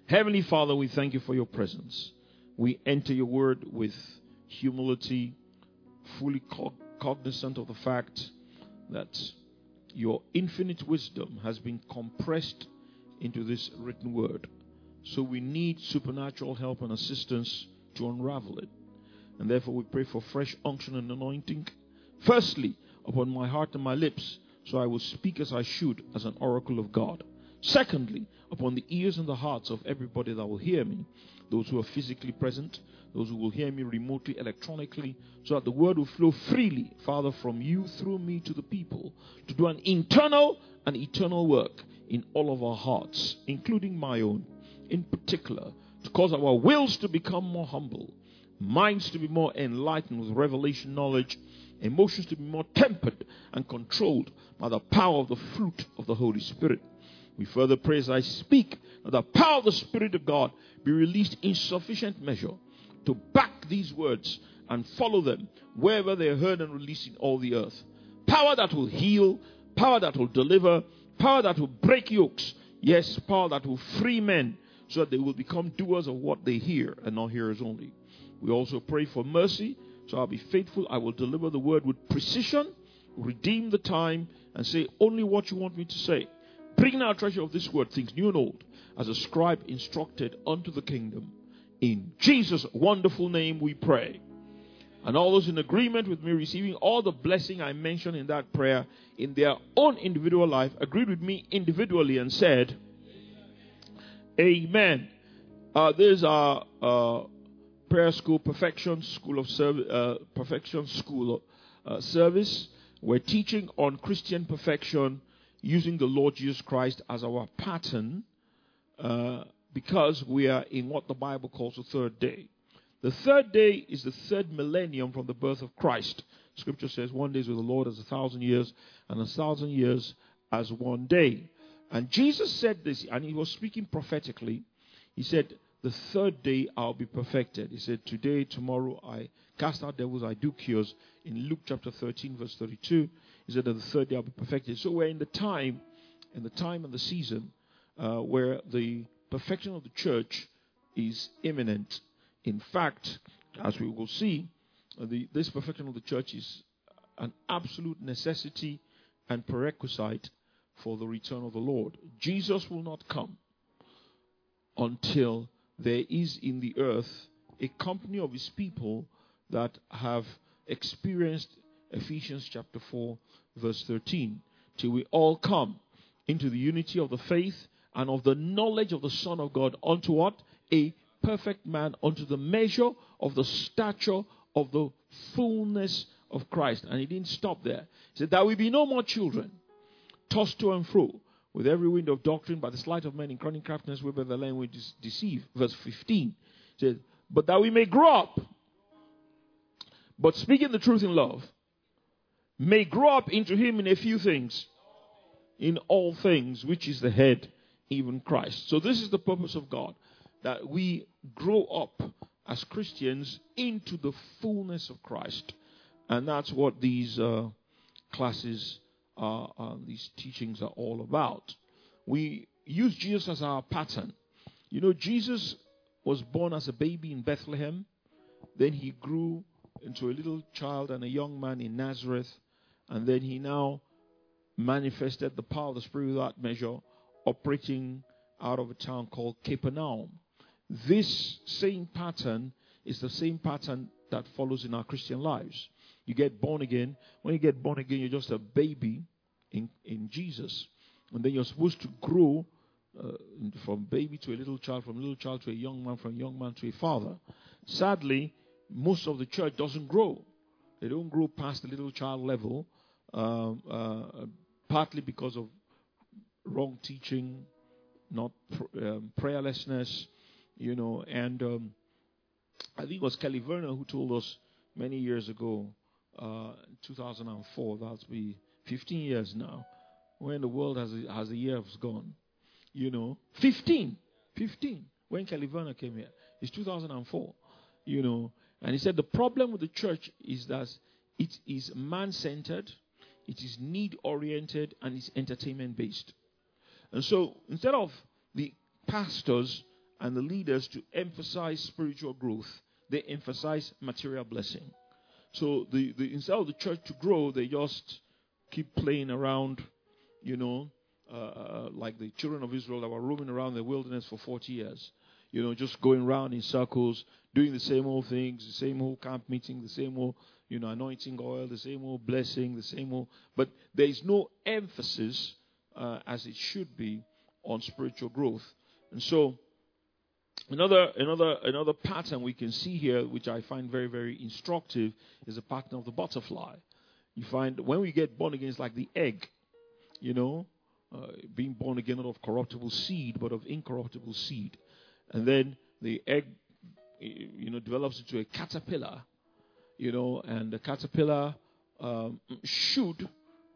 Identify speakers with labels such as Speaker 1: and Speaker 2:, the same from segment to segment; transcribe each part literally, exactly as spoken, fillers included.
Speaker 1: Heavenly Father, we thank you for your presence. We enter your word with humility, fully cognizant of the fact that your infinite wisdom has been compressed into this written word. So we need supernatural help and assistance to unravel it. And therefore we pray for fresh unction and anointing. Firstly, upon my heart and my lips, so I will speak as I should as an oracle of God. Secondly, upon the ears and the hearts of everybody that will hear me, those who are physically present, those who will hear me remotely, electronically, so that the word will flow freely, Father, from you through me to the people, to do an internal and eternal work in all of our hearts, including my own, in particular, to cause our wills to become more humble, minds to be more enlightened with revelation knowledge, emotions to be more tempered and controlled by the power of the fruit of the Holy Spirit. We further pray as I speak that the power of the Spirit of God be released in sufficient measure to back these words and follow them wherever they are heard and released in all the earth. Power that will heal, power that will deliver, power that will break yokes. Yes, power that will free men so that they will become doers of what they hear and not hearers only. We also pray for mercy, so I'll be faithful. I will deliver the word with precision, redeem the time, and say only what you want me to say. Bring out treasure of this word, things new and old, as a scribe instructed unto the kingdom. In Jesus' wonderful name we pray. And all those in agreement with me receiving all the blessing I mentioned in that prayer in their own individual life, agreed with me individually and said, Amen. Uh, there's our uh, prayer school, perfection school of service, uh, perfection school uh, service. We're teaching on Christian perfection, using the Lord Jesus Christ as our pattern, uh, because we are in what the Bible calls the third day. The third day is the third millennium from the birth of Christ. Scripture says one day is with the Lord as a thousand years, and a thousand years as one day. And Jesus said this, and he was speaking prophetically. He said, the third day I'll be perfected. He said, today, tomorrow, I cast out devils, I do cures. In Luke chapter thirteen, verse thirty-two, he said that the third day I'll be perfected. So we're in the time, in the time and the season uh, where the perfection of the church is imminent. In fact, as we will see, uh, the, this perfection of the church is an absolute necessity and prerequisite for the return of the Lord. Jesus will not come until there is in the earth a company of his people that have experienced Ephesians chapter four, verse thirteen, till we all come into the unity of the faith and of the knowledge of the Son of God, unto what? A perfect man, unto the measure of the stature of the fullness of Christ. And he didn't stop there. He said, that we be no more children, tossed to and fro with every wind of doctrine by the sleight of men in cunning craftiness, whereby the language is deceive. Verse fifteen says, but that we may grow up, but speaking the truth in love, may grow up into him in a few things, in all things, which is the head, even Christ. So this is the purpose of God, that we grow up as Christians into the fullness of Christ. And that's what these uh, classes Uh, uh, these teachings are all about. We use Jesus as our pattern. You know, Jesus was born as a baby in Bethlehem. Then he grew into a little child and a young man in Nazareth. And then he now manifested the power of the Spirit without measure, operating out of a town called Capernaum. This same pattern is the same pattern that follows in our Christian lives. You get born again. When you get born again, you're just a baby in, in Jesus. And then you're supposed to grow uh, from baby to a little child, from a little child to a young man, from a young man to a father. Sadly, most of the church doesn't grow. They don't grow past the little child level, um, uh, partly because of wrong teaching, not pr- um, prayerlessness, you know. And um, I think it was Kelly Verner who told us many years ago, Uh, two thousand four, that'll be fifteen years now, when the world has a, has a year has gone. You know, fifteen, fifteen, when Kelly Verner came here. It's two thousand four, you know. And he said the problem with the church is that it is man-centered, it is need-oriented, and it's entertainment-based. And so instead of the pastors and the leaders to emphasize spiritual growth. They emphasize material blessing. So the, the instead of the church to grow, they just keep playing around, you know, uh, like the children of Israel that were roaming around the wilderness for forty years. You know, just going around in circles, doing the same old things, the same old camp meeting, the same old, you know, anointing oil, the same old blessing, the same old. But there is no emphasis, uh, as it should be, on spiritual growth. And so, another another another pattern we can see here, which I find very, very instructive, is the pattern of the butterfly. You find when we get born again, it's like the egg, you know, uh, being born again not of corruptible seed, but of incorruptible seed. And then the egg, you know, develops into a caterpillar, you know, and the caterpillar um, should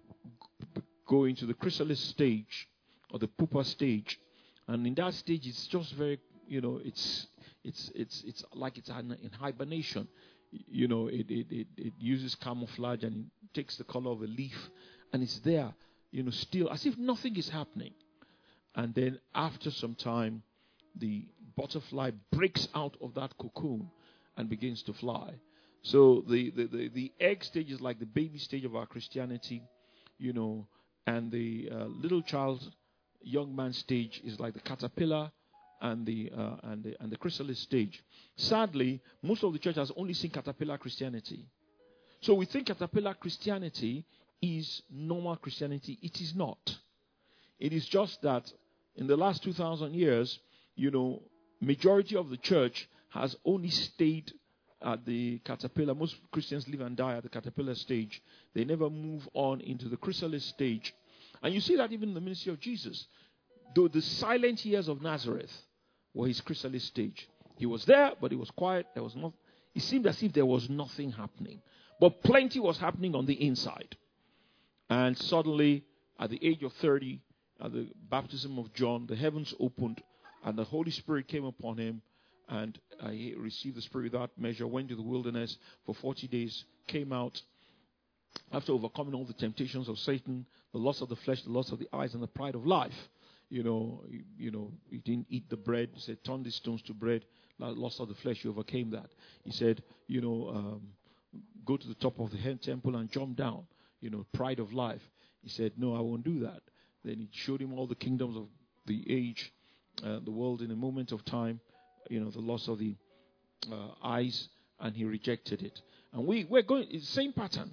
Speaker 1: go into the chrysalis stage or the pupa stage. And in that stage, it's just very, you know, it's it's it's it's like it's in hibernation. You know, it it, it, it uses camouflage and it takes the color of a leaf, and it's there, you know, still as if nothing is happening. And then after some time, the butterfly breaks out of that cocoon and begins to fly. So the, the, the, the egg stage is like the baby stage of our Christianity, you know, and the uh, little child, young man stage is like the caterpillar and the uh, and the and the chrysalis stage. Sadly, most of the church has only seen caterpillar Christianity. So we think caterpillar Christianity is normal Christianity. It is not. It is just that in the last two thousand years, you know, majority of the church has only stayed at the caterpillar. Most Christians live and die at the caterpillar stage. They never move on into the chrysalis stage. And you see that even in the ministry of Jesus. Though the silent years of Nazareth were his chrysalis stage. He was there, but he was quiet. There was not. It seemed as if there was nothing happening. But plenty was happening on the inside. And suddenly, at the age of thirty, at the baptism of John, the heavens opened, and the Holy Spirit came upon him, and uh, he received the Spirit without measure, went to the wilderness for forty days, came out after overcoming all the temptations of Satan, the lust of the flesh, the lust of the eyes, and the pride of life. You know, you, you know, he didn't eat the bread. He said, turn these stones to bread. Lust of the flesh, he overcame that. He said, you know, um, go to the top of the head temple and jump down. You know, pride of life. He said, no, I won't do that. Then he showed him all the kingdoms of the age, uh, the world in a moment of time, you know, the loss of the uh, eyes, and he rejected it. And we, we're going, it's the same pattern.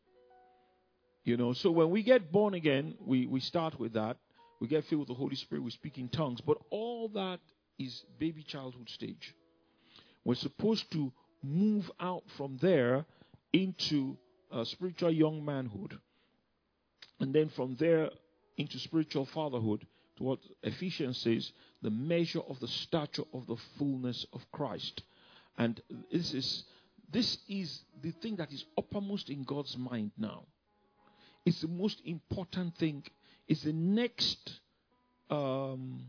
Speaker 1: You know, so when we get born again, we, we start with that. We get filled with the Holy Spirit, we speak in tongues. But all that is baby childhood stage. We're supposed to move out from there into uh, spiritual young manhood. And then from there into spiritual fatherhood, to what Ephesians says, the measure of the stature of the fullness of Christ. And this is this is the thing that is uppermost in God's mind now. It's the most important thing. It's the next um,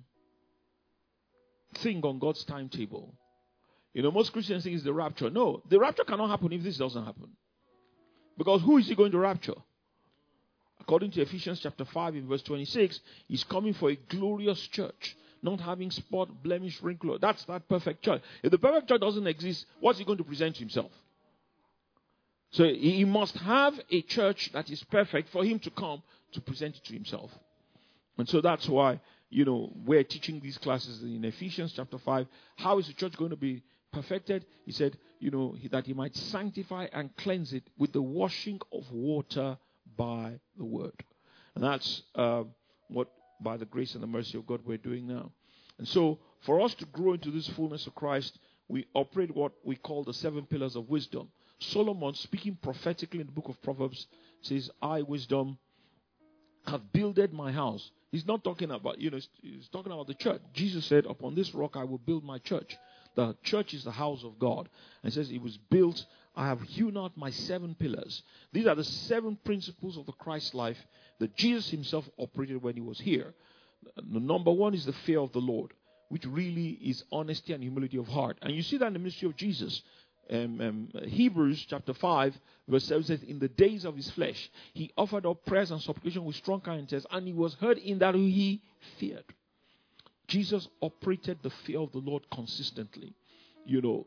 Speaker 1: thing on God's timetable. You know, most Christians think it's the rapture. No, the rapture cannot happen if this doesn't happen. Because who is he going to rapture? According to Ephesians chapter five in verse twenty-six, he's coming for a glorious church, not having spot, blemish, wrinkle. That's that perfect church. If the perfect church doesn't exist, what's he going to present to himself? So he must have a church that is perfect for him to come to present it to himself. And so that's why, you know, we're teaching these classes in Ephesians chapter five. How is the church going to be perfected? He said, you know, that he might sanctify and cleanse it with the washing of water by the word. And that's uh, what, by the grace and the mercy of God, we're doing now. And so, for us to grow into this fullness of Christ, we operate what we call the seven pillars of wisdom. Solomon, speaking prophetically in the book of Proverbs, says, I, wisdom, have builded my house. He's not talking about, you know, he's talking about the church. Jesus said, upon this rock I will build my church. The church is the house of God. And says it was built, I have hewn out my seven pillars. These are the seven principles of the Christ life that Jesus himself operated when he was here. The number one is the fear of the Lord, which really is honesty and humility of heart. And you see that in the ministry of Jesus. Um, um, Hebrews chapter five verse seven says, in the days of his flesh, he offered up prayers and supplication with strong kindness, and he was heard in that he feared. Jesus operated the fear of the Lord consistently. You know.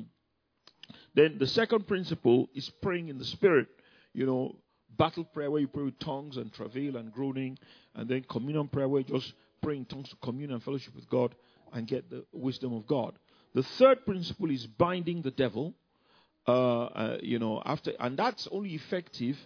Speaker 1: Then the second principle is praying in the Spirit. You know, battle prayer where you pray with tongues and travail and groaning. And then communion prayer where you just pray in tongues to commune and fellowship with God and get the wisdom of God. The third principle is binding the devil. Uh, uh, you know, after, and that's only effective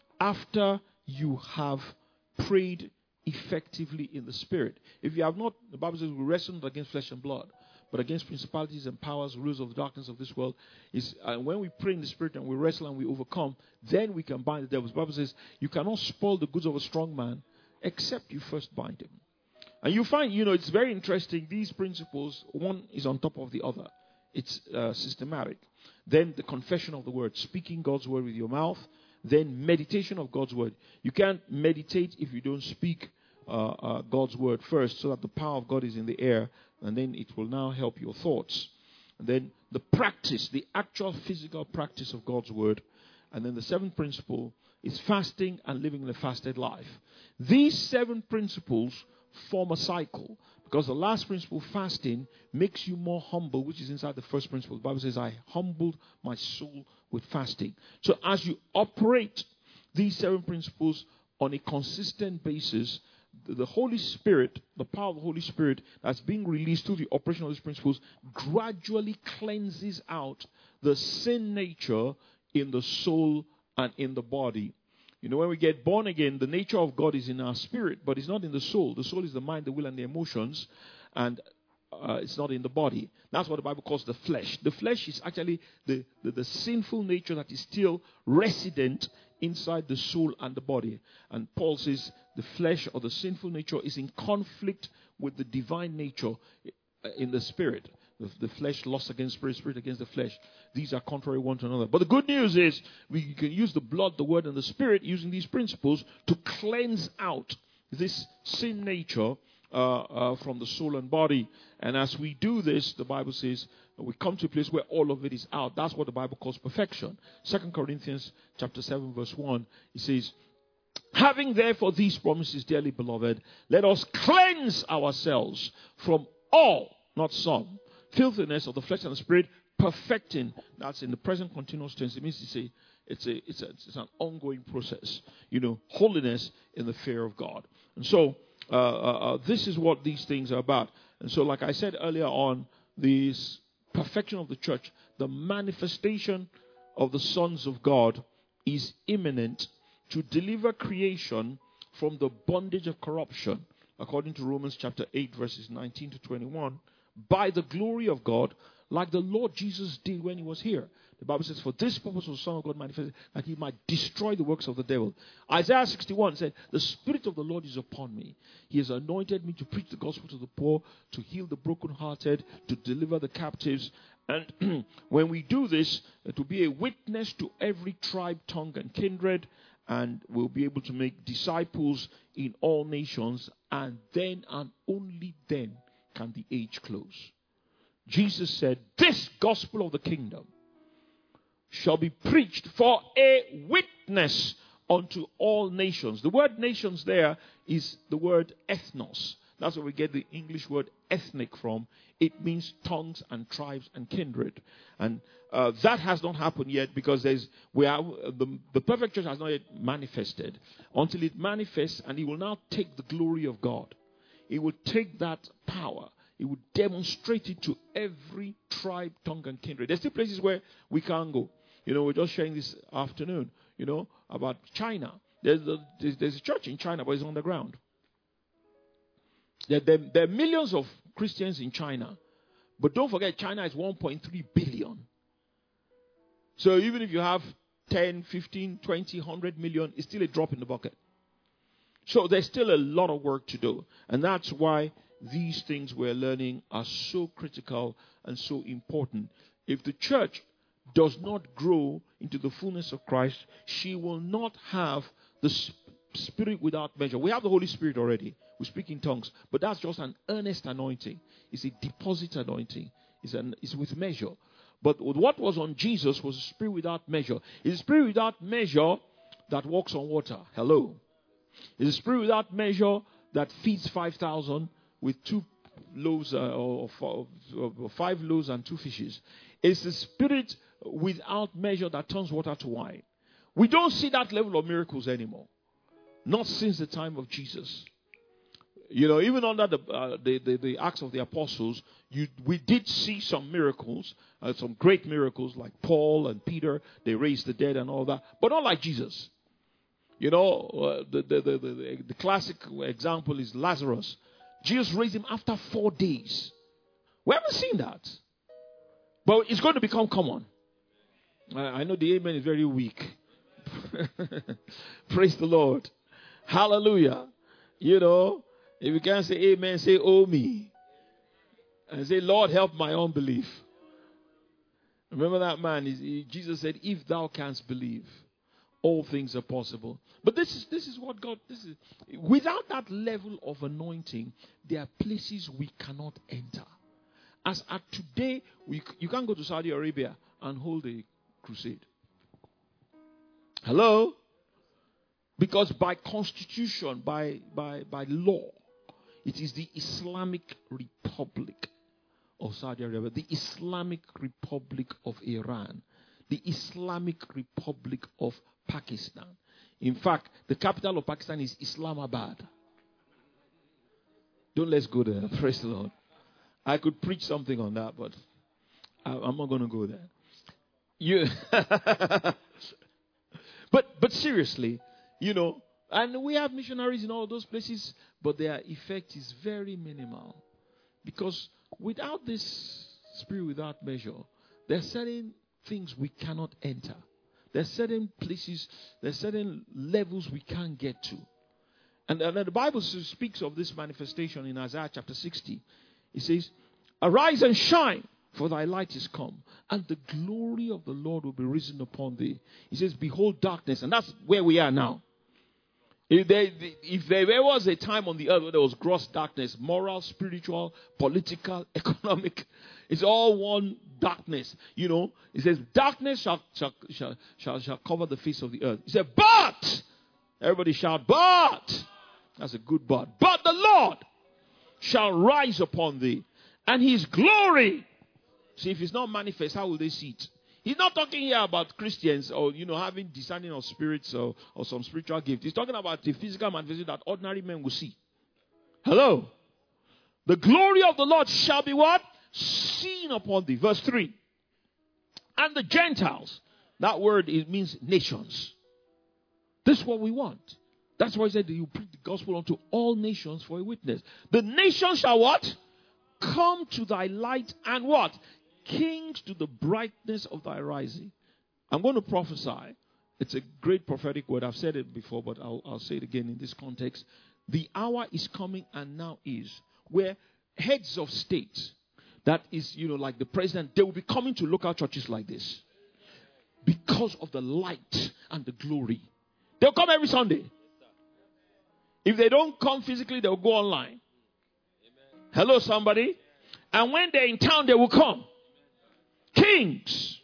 Speaker 1: after you have prayed effectively in the Spirit. If you have not, the Bible says we wrestle not against flesh and blood, but against principalities and powers, rulers of the darkness of this world. Is uh, when we pray in the Spirit and we wrestle and we overcome, then we can bind the devil. The Bible says you cannot spoil the goods of a strong man except you first bind him. And you find, you know, it's very interesting. These principles, one is on top of the other. It's uh, systematic. Then the confession of the word, speaking God's word with your mouth. Then meditation of God's word. You can't meditate if you don't speak uh, uh, God's word first, so that the power of God is in the air, and then it will now help your thoughts. And then the practice, the actual physical practice of God's word. And then the seventh principle is fasting and living a fasted life. These seven principles form a cycle, because the last principle, fasting, makes you more humble, which is inside the first principle. The Bible says, I humbled my soul with fasting. So as you operate these seven principles on a consistent basis, the Holy Spirit, the power of the Holy Spirit that's being released through the operation of these principles, gradually cleanses out the sin nature in the soul and in the body. You know, when we get born again, the nature of God is in our spirit, but it's not in the soul. The soul is the mind, the will, and the emotions, and uh, it's not in the body. That's what the Bible calls the flesh. The flesh is actually the, the, the sinful nature that is still resident inside the soul and the body. And Paul says the flesh or the sinful nature is in conflict with the divine nature in the spirit. The, the flesh lusts against spirit, spirit against the flesh. These are contrary one to another. But the good news is we can use the blood, the word, and the spirit using these principles to cleanse out this sin nature uh, uh, from the soul and body. And as we do this, the Bible says we come to a place where all of it is out. That's what the Bible calls perfection. Second Corinthians chapter seven verse one, it says, having therefore these promises, dearly beloved, let us cleanse ourselves from all, not some, filthiness of the flesh and the spirit, perfecting. That's in the present continuous tense. It means to say it's a it's a it's an ongoing process. You know, holiness in the fear of God. And so uh, uh, uh, this is what these things are about. And so, like I said earlier on, this perfection of the church, the manifestation of the sons of God, is imminent to deliver creation from the bondage of corruption, according to Romans chapter eight, verses nineteen to twenty-one. By the glory of God, like the Lord Jesus did when he was here. The Bible says, for this purpose was the Son of God manifested, that he might destroy the works of the devil. Isaiah sixty-one said, the Spirit of the Lord is upon me. He has anointed me to preach the gospel to the poor, to heal the brokenhearted, to deliver the captives. And when we do this, uh, to be a witness to every tribe, tongue, and kindred, and we'll be able to make disciples in all nations, and then and only then can the age close. Jesus said, this gospel of the kingdom shall be preached for a witness unto all nations. The word nations there is the word ethnos. That's where we get the English word ethnic from. It means tongues and tribes and kindred. And uh, that has not happened yet, because there's we are the, the perfect church has not yet manifested. Until it manifests, and it will now take the glory of God. It will take that power. It will demonstrate it to every tribe, tongue, and kindred. There's still places where we can't go. You know, we're just sharing this afternoon, you know, about China. There's a, there's a church in China, but it's on the ground. There, there, there are millions of Christians in China. But don't forget, China is one point three billion. So even if you have ten, fifteen, twenty, one hundred million, it's still a drop in the bucket. So there's still a lot of work to do. And that's why these things we're learning are so critical and so important. If the church does not grow into the fullness of Christ, she will not have the Spirit without measure. We have the Holy Spirit already. We speak in tongues. But that's just an earnest anointing. It's a deposit anointing. It's, an, it's with measure. But what was on Jesus was a Spirit without measure. It's a Spirit without measure that walks on water. Hello. It's a Spirit without measure that feeds five thousand with two loaves uh, or, or, or five loaves and two fishes. It's the Spirit without measure that turns water to wine. We don't see that level of miracles anymore. Not since the time of Jesus. You know, even under the uh, the, the, the Acts of the Apostles, you, we did see some miracles, uh, some great miracles like Paul and Peter. They raised the dead and all that, but not like Jesus. You know, uh, the, the, the, the, the classic example is Lazarus. Jesus raised him after four days. We haven't seen that. But it's going to become common. I, I know the amen is very weak. Praise the Lord. Hallelujah. You know, if you can't say amen, say oh me. And say, Lord, help my unbelief. Remember that man, he, he, Jesus said, if thou canst believe, all things are possible. But this is this is what God, this is, without that level of anointing, there are places we cannot enter. As at today, we, you can't go to Saudi Arabia and hold a crusade. Hello? Because by constitution, by, by, by law, it is the Islamic Republic of Saudi Arabia, the Islamic Republic of Iran, the Islamic Republic of Pakistan. In fact, the capital of Pakistan is Islamabad. Don't let's go there. Praise the Lord. I could preach something on that, but I, I'm not going to go there. You but but seriously, you know, and we have missionaries in all those places, but their effect is very minimal. Because without this spirit without measure, there are certain things we cannot enter. There are certain places, there are certain levels we can't get to. And, and the Bible speaks of this manifestation in Isaiah chapter sixty. It says, arise and shine, for thy light is come, and the glory of the Lord will be risen upon thee. He says, behold darkness. And that's where we are now. If there, if there was a time on the earth where there was gross darkness, moral, spiritual, political, economic, it's all one darkness. You know, it says, darkness shall, shall, shall, shall, shall cover the face of the earth. He said, but, everybody shout, but, that's a good but, but the Lord shall rise upon thee, and his glory. See, if it's not manifest, how will they see it? He's not talking here about Christians or, you know, having discerning of spirits or, or some spiritual gift. He's talking about the physical manifestation that ordinary men will see. Hello? The glory of the Lord shall be what? Seen upon thee. Verse three. And the Gentiles. That word, it means nations. This is what we want. That's why he said that you preach the gospel unto all nations for a witness. The nations shall what? Come to thy light, and what? Kings to the brightness of thy rising. I'm going to prophesy. It's a great prophetic word. I've said it before, but I'll, I'll say it again in this context. The hour is coming and now is where heads of state, that is, you know, like the president, they will be coming to local churches like this because of the light and the glory. They'll come every Sunday. If they don't come physically, they'll go online. Hello, somebody. And when they're in town, they will come. Kings,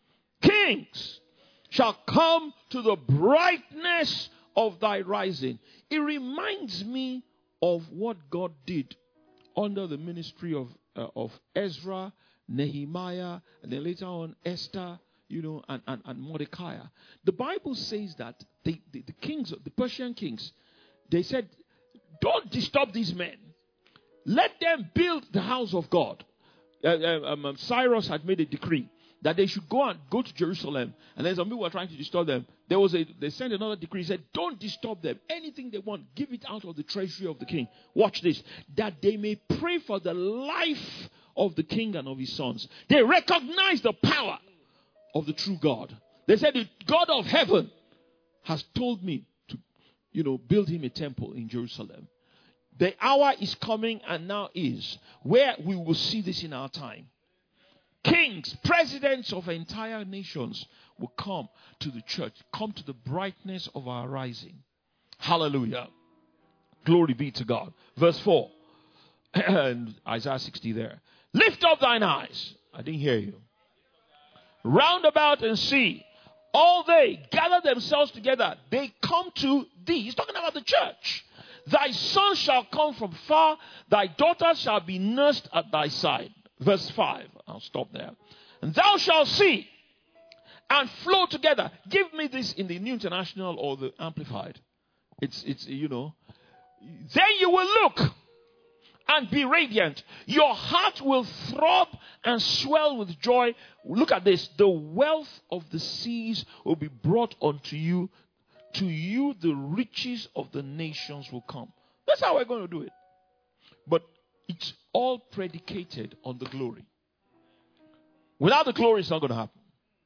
Speaker 1: kings shall come to the brightness of thy rising. It reminds me of what God did under the ministry of uh, of Ezra, Nehemiah, and then later on Esther, you know, and, and, and Mordecai. The Bible says that the, the, the kings, the Persian kings, they said, don't disturb these men. Let them build the house of God. Uh, uh, um, Cyrus had made a decree that they should go and go to Jerusalem. And then some people were trying to disturb them. There was a, they sent another decree, said, don't disturb them. Anything they want, give it out of the treasury of the king. Watch this. That they may pray for the life of the king and of his sons. They recognize the power of the true God. They said, the God of heaven has told me to, you know, build him a temple in Jerusalem. The hour is coming and now is where we will see this in our time. Kings, presidents of entire nations will come to the church, come to the brightness of our rising. Hallelujah. Glory be to God. Verse four. And Isaiah sixty there. Lift up thine eyes. I didn't hear you. Round about and see. All they gather themselves together. They come to thee. He's talking about the church. Thy son shall come from far, thy daughter shall be nursed at thy side. Verse five. I'll stop there. And thou shalt see and flow together. Give me this in the New International or the Amplified. It's, it's, you know. Then you will look and be radiant. Your heart will throb and swell with joy. Look at this. The wealth of the seas will be brought unto you. To you the riches of the nations will come. That's how we're going to do it. But it's all predicated on the glory. Without the glory, it's not going to happen.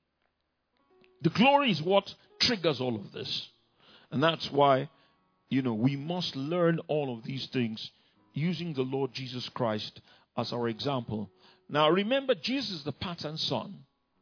Speaker 1: The glory is what triggers all of this. And that's why, you know, we must learn all of these things using the Lord Jesus Christ as our example. Now, remember, Jesus is the pattern son.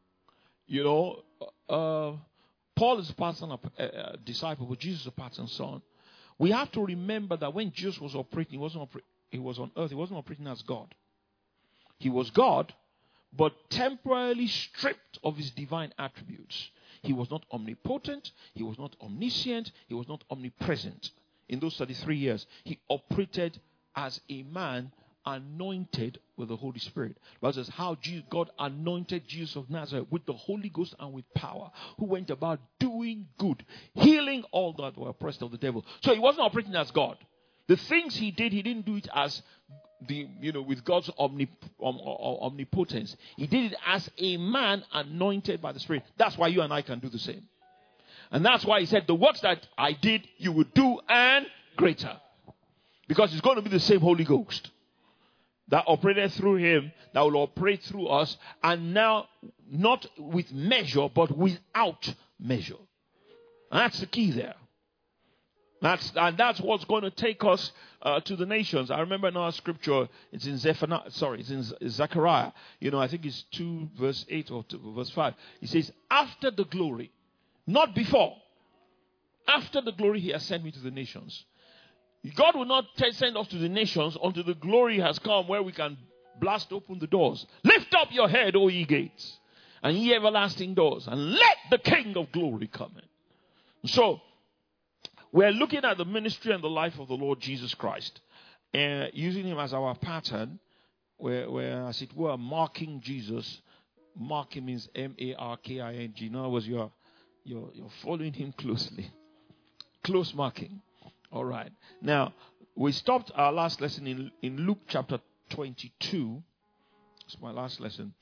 Speaker 1: You know, uh, Paul is a pattern of, uh, uh, disciple, but Jesus is a pattern son. We have to remember that when Jesus was operating, he wasn't oper- he was on earth, he wasn't operating as God. He was God, but temporarily stripped of his divine attributes. He was not omnipotent, he was not omniscient, he was not omnipresent. In those thirty-three years, he operated as a man anointed with the Holy Spirit. That is how God anointed Jesus of Nazareth with the Holy Ghost and with power, who went about doing good, healing all that were oppressed of the devil. So he wasn't operating as God. The things he did, he didn't do it as the, you know, with God's omnip- om- omnipotence. He did it as a man anointed by the Spirit. That's why you and I can do the same. And that's why he said, the works that I did, you will do, and greater. Because it's going to be the same Holy Ghost that operated through him, that will operate through us, and now not with measure, but without measure. And that's the key there. That's, and that's what's going to take us uh, to the nations. I remember in our scripture, it's in Zephaniah, sorry, it's in Zechariah. You know, I think it's two verse eight or two, verse five. It says, after the glory, not before. After the glory, he has sent me to the nations. God will not t- send us to the nations until the glory has come where we can blast open the doors. Lift up your head, O ye gates, and ye everlasting doors, and let the King of glory come in. So, we're looking at the ministry and the life of the Lord Jesus Christ, and uh, using him as our pattern, where, where, as it were, marking Jesus. Marking means M A R K I N G. In other words, you're, you're, you're following him closely. Close marking. All right. Now, we stopped our last lesson in, in Luke chapter twenty-two. It's my last lesson.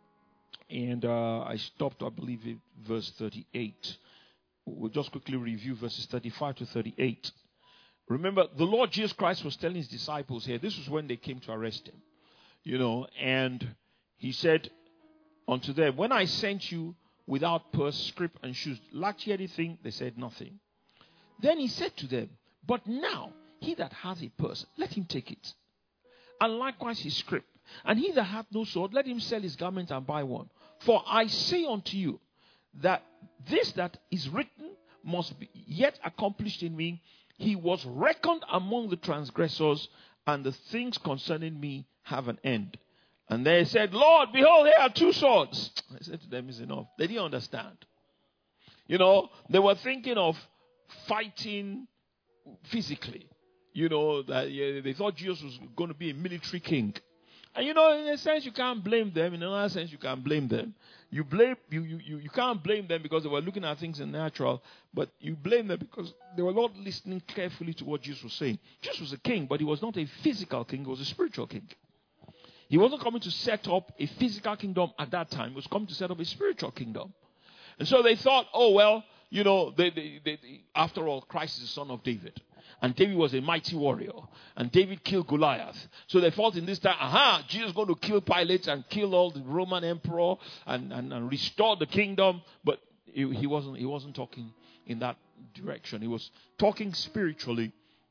Speaker 1: And uh, I stopped, I believe, at verse thirty-eight. We'll just quickly review verses thirty-five to thirty-eight. Remember, the Lord Jesus Christ was telling his disciples here, this was when they came to arrest him. You know, and he said unto them, when I sent you without purse, scrip, and shoes, lacked ye anything? They said nothing. Then he said to them, but now, he that hath a purse, let him take it. And likewise his scrip. And he that hath no sword, let him sell his garment and buy one. For I say unto you, that this that is written must be yet accomplished in me. He was reckoned among the transgressors, and the things concerning me have an end. And they said, Lord, behold, here are two swords. I said to them, is enough. They didn't understand. You know, they were thinking of fighting physically. You know, that yeah, they thought Jesus was going to be a military king. And you know, in a sense, you can't blame them. In another sense, you can't blame them. You blame you, you, you, you can't blame them because they were looking at things in natural, but you blame them because they were not listening carefully to what Jesus was saying. Jesus was a king, but he was not a physical king, he was a spiritual king. He wasn't coming to set up a physical kingdom at that time, he was coming to set up a spiritual kingdom. And so they thought, oh well, you know, they, they, they, they, after all, Christ is the son of David. And David was a mighty warrior. And David killed Goliath. So they thought in this time, aha, Jesus is going to kill Pilate and kill all the Roman emperor and, and, and restore the kingdom. But he, he wasn't he wasn't talking in that direction. He was talking spiritually.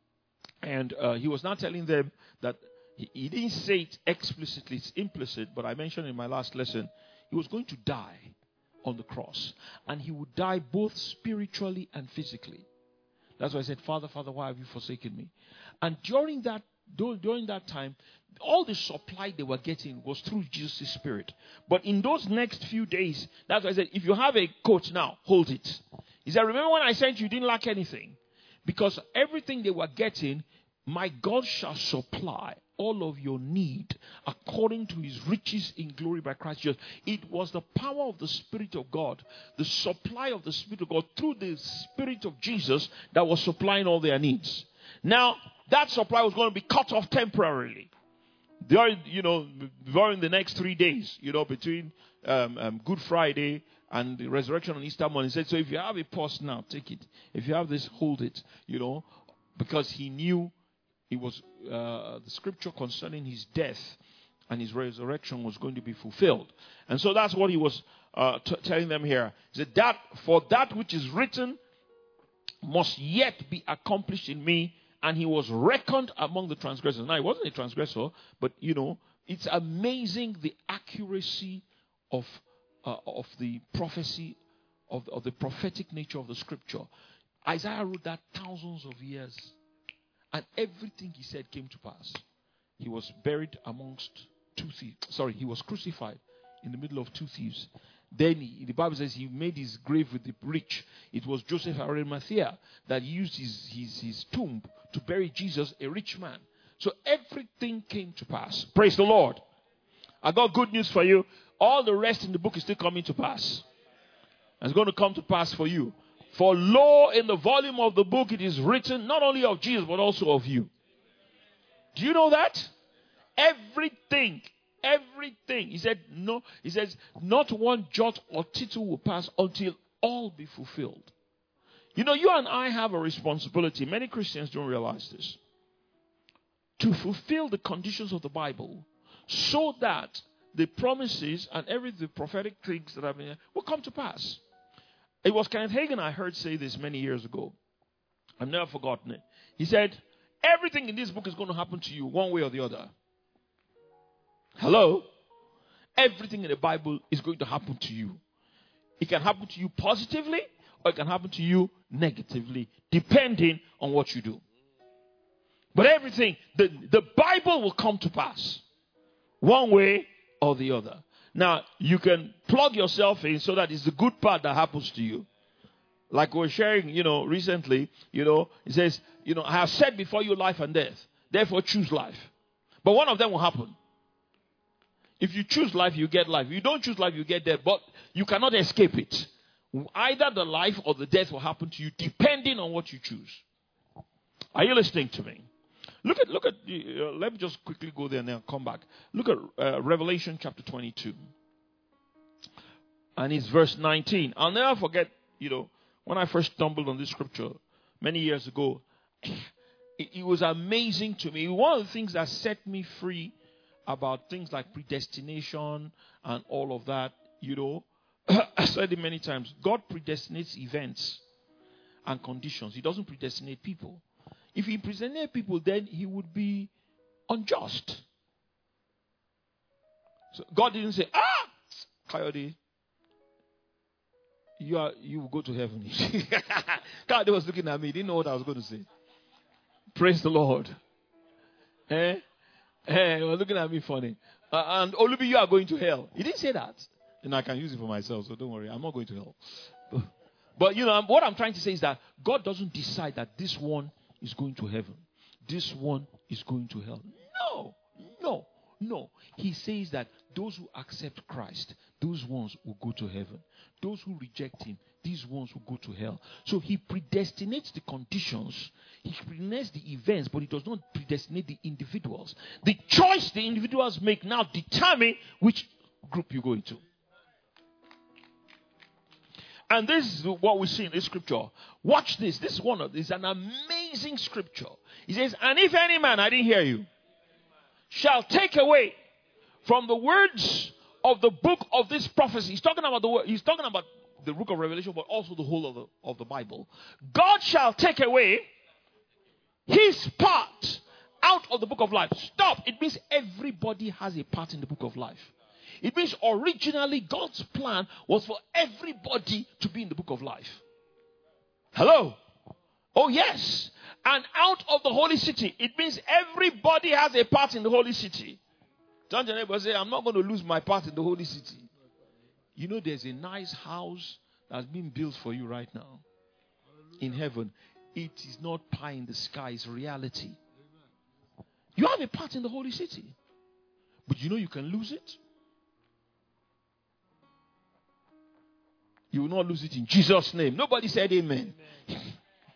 Speaker 1: And uh, he was not telling them that, he, he didn't say it explicitly, it's implicit. But I mentioned in my last lesson, he was going to die on the cross. And he would die both spiritually and physically. That's why I said, Father, Father, why have you forsaken me? And during that during that time, all the supply they were getting was through Jesus' Spirit. But in those next few days, that's why I said, if you have a coat now, hold it. He said, remember when I sent you, you didn't lack anything? Because everything they were getting My God shall supply all of your need according to his riches in glory by Christ Jesus. It was the power of the Spirit of God, the supply of the Spirit of God through the Spirit of Jesus that was supplying all their needs. Now, that supply was going to be cut off temporarily. During, you know, during the next three days, you know, between um, um, Good Friday and the resurrection on Easter morning. He said, so if you have a purse now, take it. If you have this, hold it, you know, because he knew it was uh, the scripture concerning his death and his resurrection was going to be fulfilled. And so that's what he was uh, t- telling them here. He said, that for that which is written must yet be accomplished in me. And he was reckoned among the transgressors. Now, he wasn't a transgressor, but, you know, it's amazing the accuracy of uh, of the prophecy, of, of the prophetic nature of the scripture. Isaiah wrote that thousands of years. And everything he said came to pass. He was buried amongst two thieves. Sorry, he was crucified in the middle of two thieves. Then he, the Bible says he made his grave with the rich. It was Joseph Arimathea that used his, his, his tomb to bury Jesus, a rich man. So everything came to pass. Praise the Lord. I got good news for you. All the rest in the book is still coming to pass. And it's going to come to pass for you. For lo, in the volume of the book it is written, not only of Jesus, but also of you. Do you know that? Everything, everything. He said, no, he says, not one jot or tittle will pass until all be fulfilled. You know, you and I have a responsibility. Many Christians don't realize this. To fulfill the conditions of the Bible so that the promises and every the prophetic things that have been will come to pass. It was Kenneth Hagin I heard say this many years ago. I've never forgotten it. He said, everything in this book is going to happen to you one way or the other. Hello? Everything in the Bible is going to happen to you. It can happen to you positively or it can happen to you negatively, depending on what you do. But everything, the, the Bible will come to pass one way or the other. Now, you can plug yourself in so that it's the good part that happens to you. Like we were sharing, you know, recently, you know, it says, you know, I have set before you life and death. Therefore, choose life. But one of them will happen. If you choose life, you get life. If you don't choose life, you get death. But you cannot escape it. Either the life or the death will happen to you depending on what you choose. Are you listening to me? Look at, look at, uh, let me just quickly go there and then come back. Look at uh, Revelation chapter twenty-two. And it's verse nineteen. I'll never forget, you know, when I first stumbled on this scripture many years ago, it, it was amazing to me. One of the things that set me free about things like predestination and all of that, you know, I said it many times. God predestinates events and conditions. He doesn't predestinate people. If he predestinated people, then he would be unjust. So God didn't say, ah, Coyote, you are you will go to heaven. God was looking at me, he didn't know what I was going to say. Praise the Lord. Eh? Eh, he was looking at me funny. Uh, and Olubi, you are going to hell. He didn't say that. And I can use it for myself, so don't worry. I'm not going to hell. But, but you know, what I'm trying to say is that God doesn't decide that this one is going to heaven. This one is going to hell. No, no, no. He says that those who accept Christ, those ones will go to heaven. Those who reject him, these ones will go to hell. So he predestinates the conditions. He predestinates the events, but he does not predestinate the individuals. The choice the individuals make now determine which group you go into. And this is what we see in this scripture. Watch this. This is one of this is an amazing scripture. He says, and if any man, I didn't hear you, shall take away from the words of the book of this prophecy. He's talking about the word, he's talking about the book of Revelation, but also the whole of the, of the Bible. God shall take away his part out of the book of life. Stop. It means everybody has a part in the book of life. It means originally God's plan was for everybody to be in the book of life. Hello? Oh yes. And out of the holy city, it means everybody has a part in the holy city. Turn to your neighbor and say, I'm not going to lose my part in the holy city. You know there's a nice house that's being built for you right now in heaven. It is not pie in the sky, it's reality. You have a part in the holy city. But you know you can lose it. You will not lose it in Jesus' name. Nobody said amen. Amen.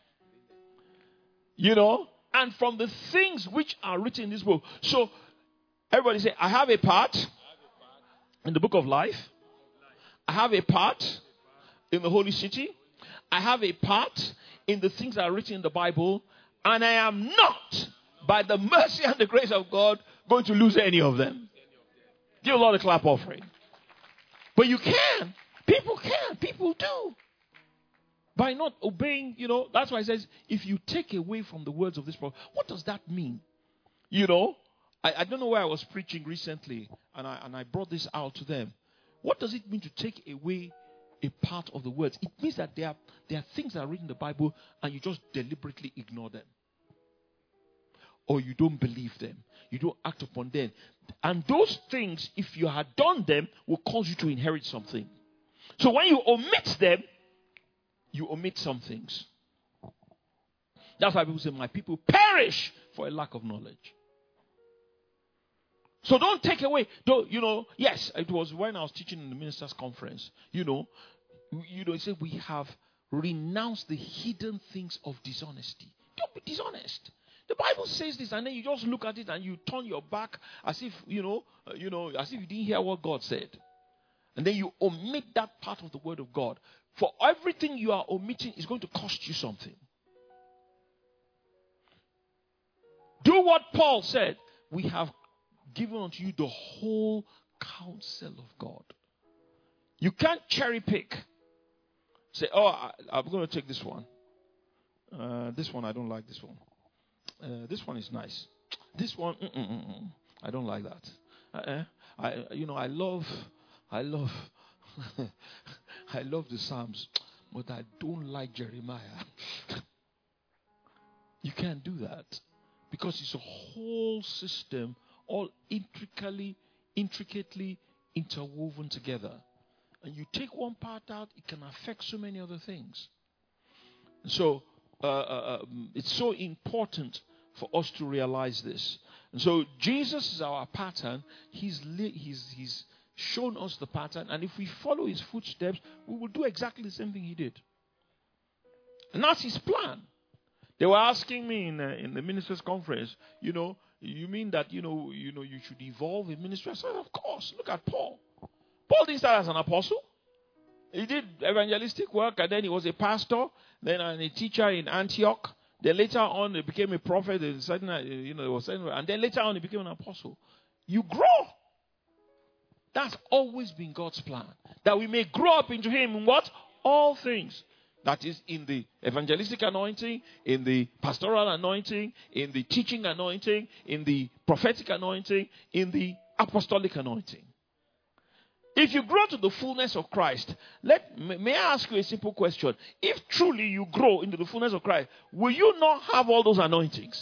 Speaker 1: You know, and from the things which are written in this book. So, everybody say, I have a part in the book of life. I have a part in the holy city. I have a part in the things that are written in the Bible. And I am not, by the mercy and the grace of God, going to lose any of them. Give a lot of clap offering. But you can. People can. People do. By not obeying, you know, that's why it says, if you take away from the words of this prophet, what does that mean? You know, I, I don't know where I was preaching recently, and I, and I brought this out to them. What does it mean to take away a part of the words? It means that there are, there are things that are written in the Bible, and you just deliberately ignore them. Or you don't believe them. You don't act upon them. And those things, if you had done them, will cause you to inherit something. So when you omit them, you omit some things. That's why people say, my people perish for a lack of knowledge. So don't take away. Don't, you know, yes, it was when I was teaching in the ministers' conference. You know, you know, it said we have renounced the hidden things of dishonesty. Don't be dishonest. The Bible says this, and then you just look at it and you turn your back as if, you know, uh, you know, as if you didn't hear what God said. And then you omit that part of the word of God. For everything you are omitting is going to cost you something. Do what Paul said. We have given unto you the whole counsel of God. You can't cherry pick. Say, oh, I, I'm going to take this one. Uh, this one, I don't like this one. Uh, this one is nice. This one, mm, mm, mm, mm. I don't like that. Uh-uh. I, you know, I love, I love, I love the Psalms, but I don't like Jeremiah. You can't do that because it's a whole system, all intricately, intricately interwoven together. And you take one part out, it can affect so many other things. So uh, uh, um, it's so important for us to realize this. And so Jesus is our pattern. He's li- he's he's shown us the pattern, and if we follow his footsteps, we will do exactly the same thing he did. And that's his plan. They were asking me in uh, in the ministers' conference, you know, you mean that you know you know you should evolve in ministry? I said, of course. Look at Paul. Paul didn't start as an apostle. He did evangelistic work, and then he was a pastor, then a teacher in Antioch. Then later on, he became a prophet. You know, was and then later on, he became an apostle. You grow. That's always been God's plan, that we may grow up into Him in what? All things. That is in the evangelistic anointing, in the pastoral anointing, in the teaching anointing, in the prophetic anointing, in the apostolic anointing. If you grow to the fullness of Christ, let may I ask you a simple question? If truly you grow into the fullness of Christ, will you not have all those anointings?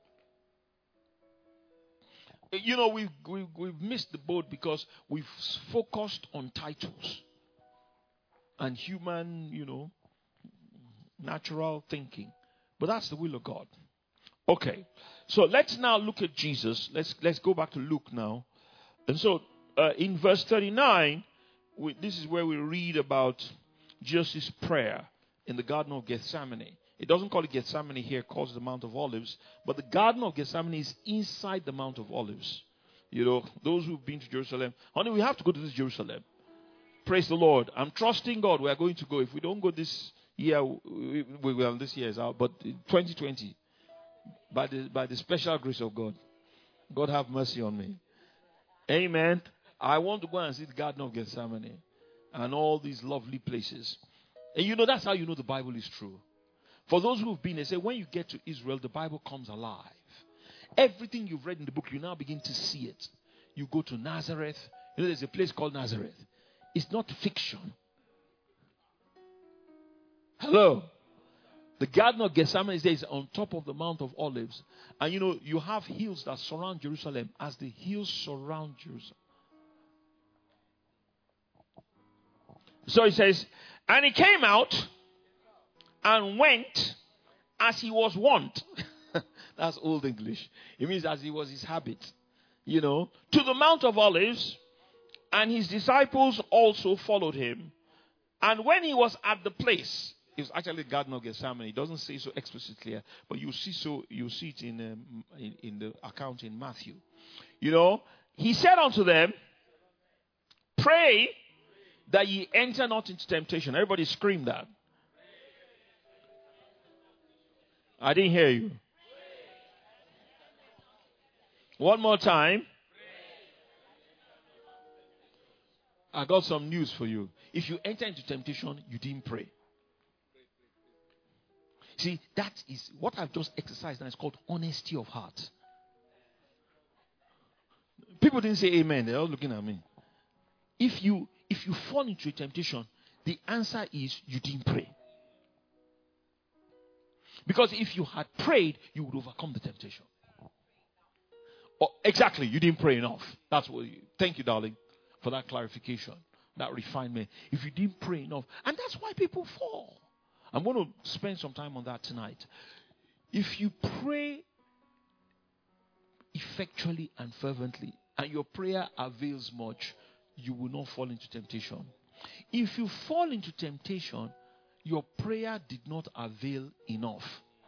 Speaker 1: You know, we've, we've, we've missed the boat because we've focused on titles and human, you know, natural thinking. But that's the will of God. Okay. So let's now look at Jesus. Let's, let's go back to Luke now. And so uh, in verse thirty-nine, we, this is where we read about Jesus' prayer in the Garden of Gethsemane. It doesn't call it Gethsemane here, it calls it the Mount of Olives. But the Garden of Gethsemane is inside the Mount of Olives. You know, those who've been to Jerusalem. Honey, we have to go to this Jerusalem. Praise the Lord. I'm trusting God. We are going to go. If we don't go this year, we, we, well, this year is out. But twenty twenty, by the, by the special grace of God, God have mercy on me. Amen. I want to go and see the Garden of Gethsemane and all these lovely places. And you know, that's how you know the Bible is true. For those who have been, they say when you get to Israel, the Bible comes alive. Everything you've read in the book, you now begin to see it. You go to Nazareth. You know, there's a place called Nazareth. It's not fiction. Hello. The Garden of Gethsemane is on top of the Mount of Olives. And you know, you have hills that surround Jerusalem as the hills surround Jerusalem. So it says, and he came out and went as he was wont. That's old English. It means as it was his habit. You know, to the Mount of Olives, and his disciples also followed him. And when he was at the place, it was actually the Garden of Gethsemane. It doesn't say so explicitly here, but you see so you see it in, um, in in the account in Matthew. You know, he said unto them, "Pray that ye enter not into temptation." Everybody scream that. I didn't hear you. One more time. I got some news for you. If you enter into temptation, you didn't pray. See, that is what I've just exercised, and it's called honesty of heart. People didn't say amen. They're all looking at me. If you if you fall into a temptation, the answer is you didn't pray. Because if you had prayed, you would overcome the temptation. Oh, exactly, you didn't pray enough. That's what you, thank you, darling, for that clarification, that refinement. If you didn't pray enough, and that's why people fall. I'm going to spend some time on that tonight. If you pray effectually and fervently, and your prayer avails much, you will not fall into temptation. If you fall into temptation, your prayer did not avail enough.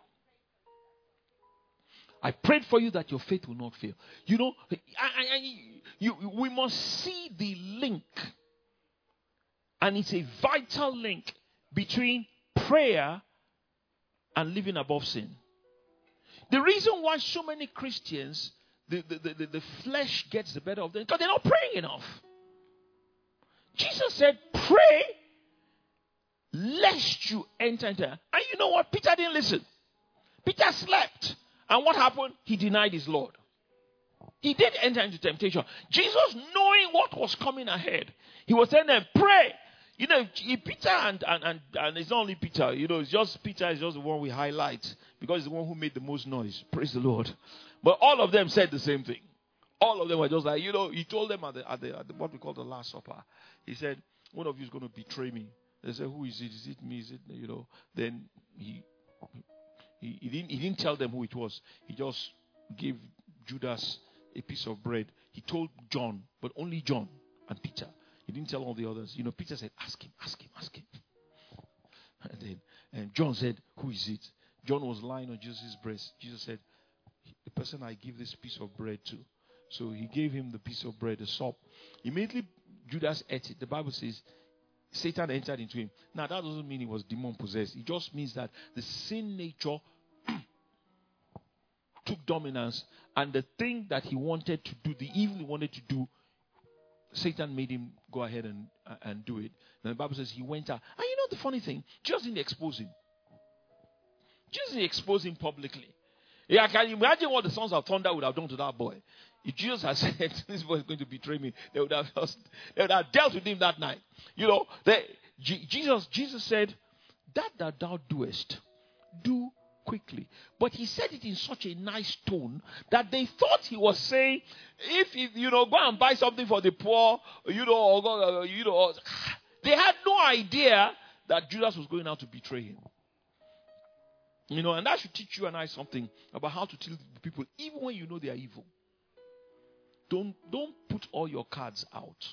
Speaker 1: I prayed for you that your faith will not fail. You know, I, I, I, you, we must see the link. And it's a vital link between prayer and living above sin. The reason why so many Christians, the, the, the, the flesh gets the better of them, because they're not praying enough. Jesus said, pray lest you enter into. And you know what? Peter didn't listen. Peter slept. And what happened? He denied his Lord. He did enter into temptation. Jesus, knowing what was coming ahead, he was telling them, pray. You know, Peter and, and, and, and it's not only Peter, you know, it's just Peter is just the one we highlight because he's the one who made the most noise. Praise the Lord. But all of them said the same thing. All of them were just like, you know, he told them at the, at the, at the what we call the Last Supper. He said, one of you is going to betray me. They said, who is it? Is it me? Is it, you know? Then he, he, he, didn't, he didn't tell them who it was. He just gave Judas a piece of bread. He told John, but only John and Peter. He didn't tell all the others. You know, Peter said, ask him, ask him, ask him. And then and John said, who is it? John was lying on Jesus' breast. Jesus said, the person I give this piece of bread to. So he gave him the piece of bread, the sop. Immediately, Judas ate it. The Bible says, Satan entered into him. Now, that doesn't mean he was demon-possessed. It just means that the sin nature took dominance. And the thing that he wanted to do, the evil he wanted to do, Satan made him go ahead and, uh, and do it. And the Bible says he went out. And you know the funny thing? Jesus didn't expose him. Jesus didn't expose him publicly. Yeah, can you imagine what the sons of thunder would have done to that boy? If Jesus had said, this boy is going to betray me, they would have, just, they would have dealt with him that night. You know, they, G- Jesus, Jesus said, that that thou doest, do quickly. But he said it in such a nice tone that they thought he was saying, if, if you know, go and buy something for the poor, you know, or go, uh, you know, or, they had no idea that Judas was going out to betray him. You know, and that should teach you and I something about how to deal with people, even when you know they are evil. Don't don't put all your cards out.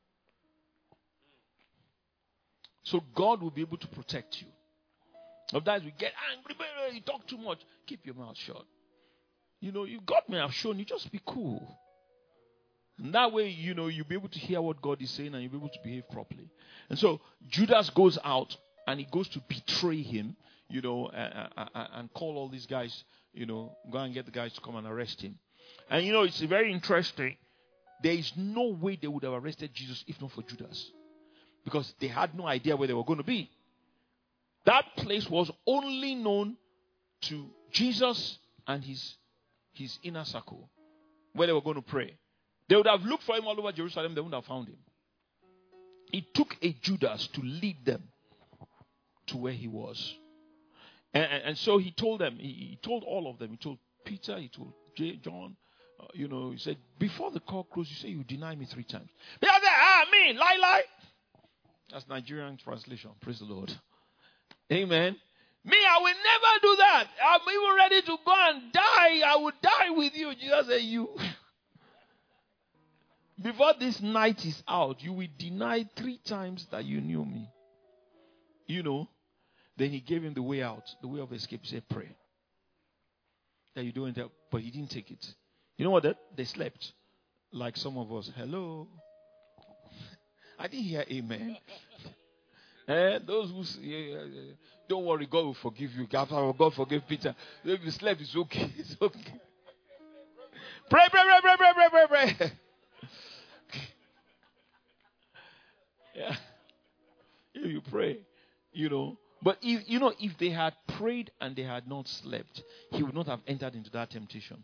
Speaker 1: So God will be able to protect you. Sometimes we get angry, you talk too much. Keep your mouth shut. You know, you, God may have shown you, just be cool. And that way, you know, you'll be able to hear what God is saying and you'll be able to behave properly. And so Judas goes out and he goes to betray him, you know, and, and, and call all these guys, you know, go and get the guys to come and arrest him. And, you know, it's very interesting. There is no way they would have arrested Jesus if not for Judas. Because they had no idea where they were going to be. That place was only known to Jesus and his, his inner circle, where they were going to pray. They would have looked for him all over Jerusalem. They wouldn't have found him. It took a Judas to lead them to where he was. And, and, and so he told them, he, he told all of them, he told Peter, he told J, John, uh, you know, he said, before the cock crows, you say you deny me three times. They said, ah, me, lie, lie. That's Nigerian translation. Praise the Lord. Amen. Me, I will never do that. I'm even ready to go and die. I will die with you. Jesus said, you. Before this night is out, you will deny three times that you knew me. You know. Then he gave him the way out, the way of escape. He said, pray. That you don't help. But he didn't take it. You know what? That? They slept. Like some of us. Hello. I didn't hear amen. eh, those who say, yeah, yeah, yeah. Don't worry, God will forgive you. God forgave Peter. If you slept, it's okay. It's okay. Pray, pray, pray, pray, pray, pray, pray, pray. Yeah. If you pray, you know. But if you know, if they had prayed and they had not slept, he would not have entered into that temptation.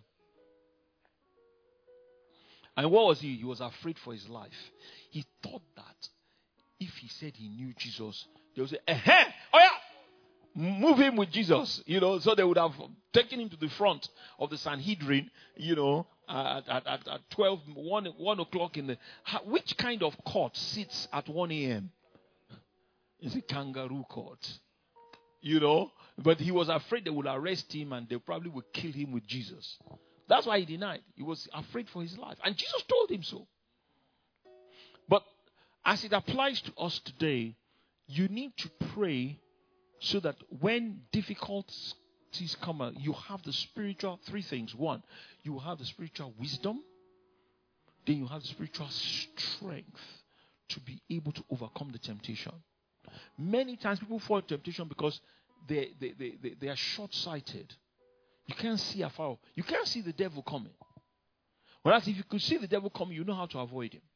Speaker 1: And what was he? He was afraid for his life. He thought that if he said he knew Jesus, they would say, eh, oh yeah, move him with Jesus. You know, so they would have taken him to the front of the Sanhedrin, you know, at, at, at, at twelve, one, one o'clock in the... Which kind of court sits at one a.m.? It's a kangaroo court. You know, but he was afraid they would arrest him and they probably would kill him with Jesus. That's why he denied. He was afraid for his life. And Jesus told him so. But as it applies to us today, you need to pray so that when difficulties come, you have the spiritual three things. One, you have the spiritual wisdom. Then you have the spiritual strength to be able to overcome the temptation. Many times people fall into temptation because they, they, they, they, they are short-sighted. You can't see afar. You can't see the devil coming. Whereas if you could see the devil coming, you know how to avoid him.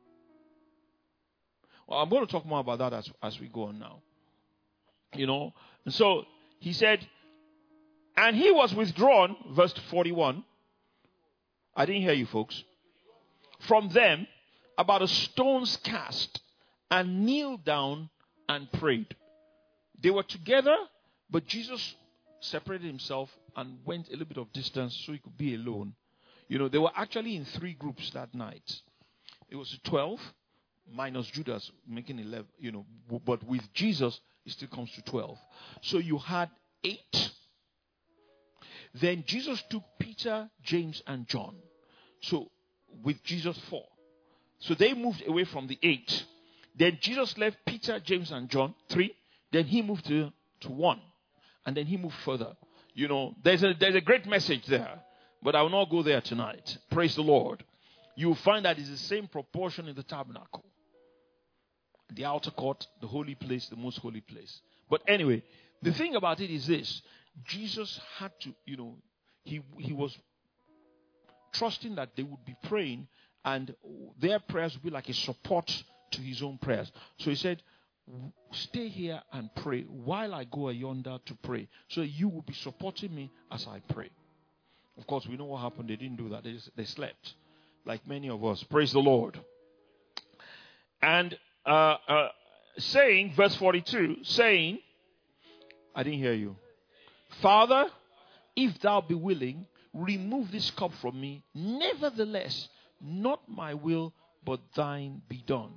Speaker 1: Well, I'm going to talk more about that as, as we go on now. You know, and so he said, and he was withdrawn, verse forty-one. I didn't hear you, folks. From them, about a stone's cast, and kneeled down and prayed. They were together, but Jesus separated himself and went a little bit of distance so he could be alone. You know, they were actually in three groups that night. It was twelve, minus Judas, making eleven, you know, but with Jesus, it still comes to twelve. So you had eight. Then Jesus took Peter, James, and John. So with Jesus, four. So they moved away from the eight. Then Jesus left Peter, James, and John, three. Then he moved to, to one. And then he moved further. You know, there's a, there's a great message there. But I will not go there tonight. Praise the Lord. You will find that it's the same proportion in the tabernacle. The outer court, the holy place, the most holy place. But anyway, the thing about it is this. Jesus had to, you know, he he was trusting that they would be praying and their prayers would be like a support to his own prayers. So he said, stay here and pray while I go yonder to pray. So you will be supporting me as I pray. Of course, we know what happened. They didn't do that. They, just, they slept like many of us. Praise the Lord. And uh, uh, saying, verse forty-two, saying, I didn't hear you. Father, if thou be willing, remove this cup from me. Nevertheless, not my will, but thine be done.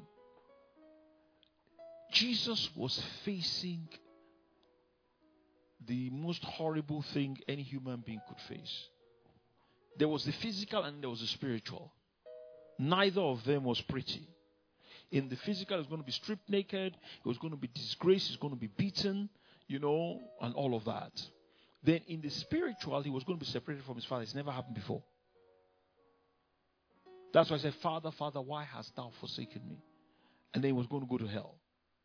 Speaker 1: Jesus was facing the most horrible thing any human being could face. There was the physical and there was the spiritual. Neither of them was pretty. In the physical, he was going to be stripped naked. He was going to be disgraced. He was going to be beaten, you know, and all of that. Then in the spiritual, he was going to be separated from his Father. It's never happened before. That's why I said, Father, Father, why hast thou forsaken me? And then he was going to go to hell.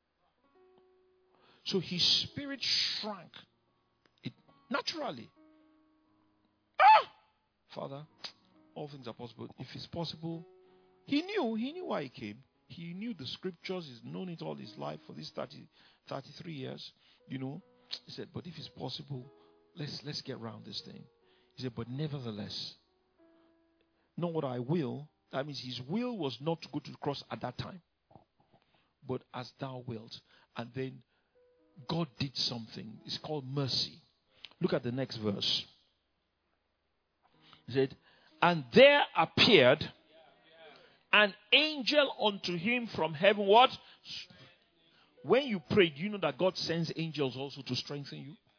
Speaker 1: So his spirit shrank. It naturally. Ah! Father, all things are possible. If it's possible, he knew, he knew why he came. He knew the scriptures. He's known it all his life for these thirty, thirty-three years. You know, he said, but if it's possible, let's let's get around this thing. He said, but nevertheless, not what I will. That means his will was not to go to the cross at that time. But as thou wilt. And then God did something. It's called mercy. Look at the next verse. He said, and there appeared an angel unto him from heaven. What? When you pray, do you know that God sends angels also to strengthen you?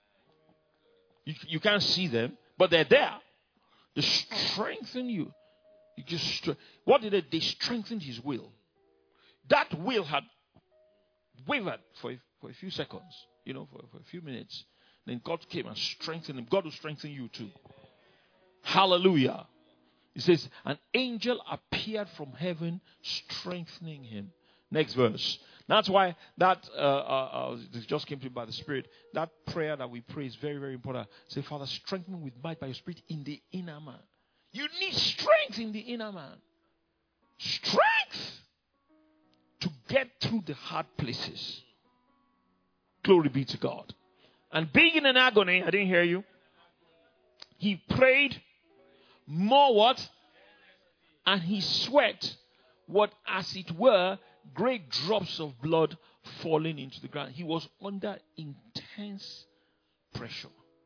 Speaker 1: You, you can't see them, but they're there. They strengthen you. you just stre- what did they? They strengthened his will. That will had wavered for a, for a few seconds, you know, for, for a few minutes. Then God came and strengthened him. God will strengthen you too. Hallelujah. It says, an angel appeared from heaven, strengthening him. Next verse. That's why that uh, uh, uh, this just came to me by the Spirit. That prayer that we pray is very, very important. Say, Father, strengthen me with might by your Spirit in the inner man. You need strength in the inner man. Strength to get through the hard places. Glory be to God. And being in an agony, I didn't hear you. He prayed more what? And he sweat what, as it were, great drops of blood falling into the ground. He was under intense pressure.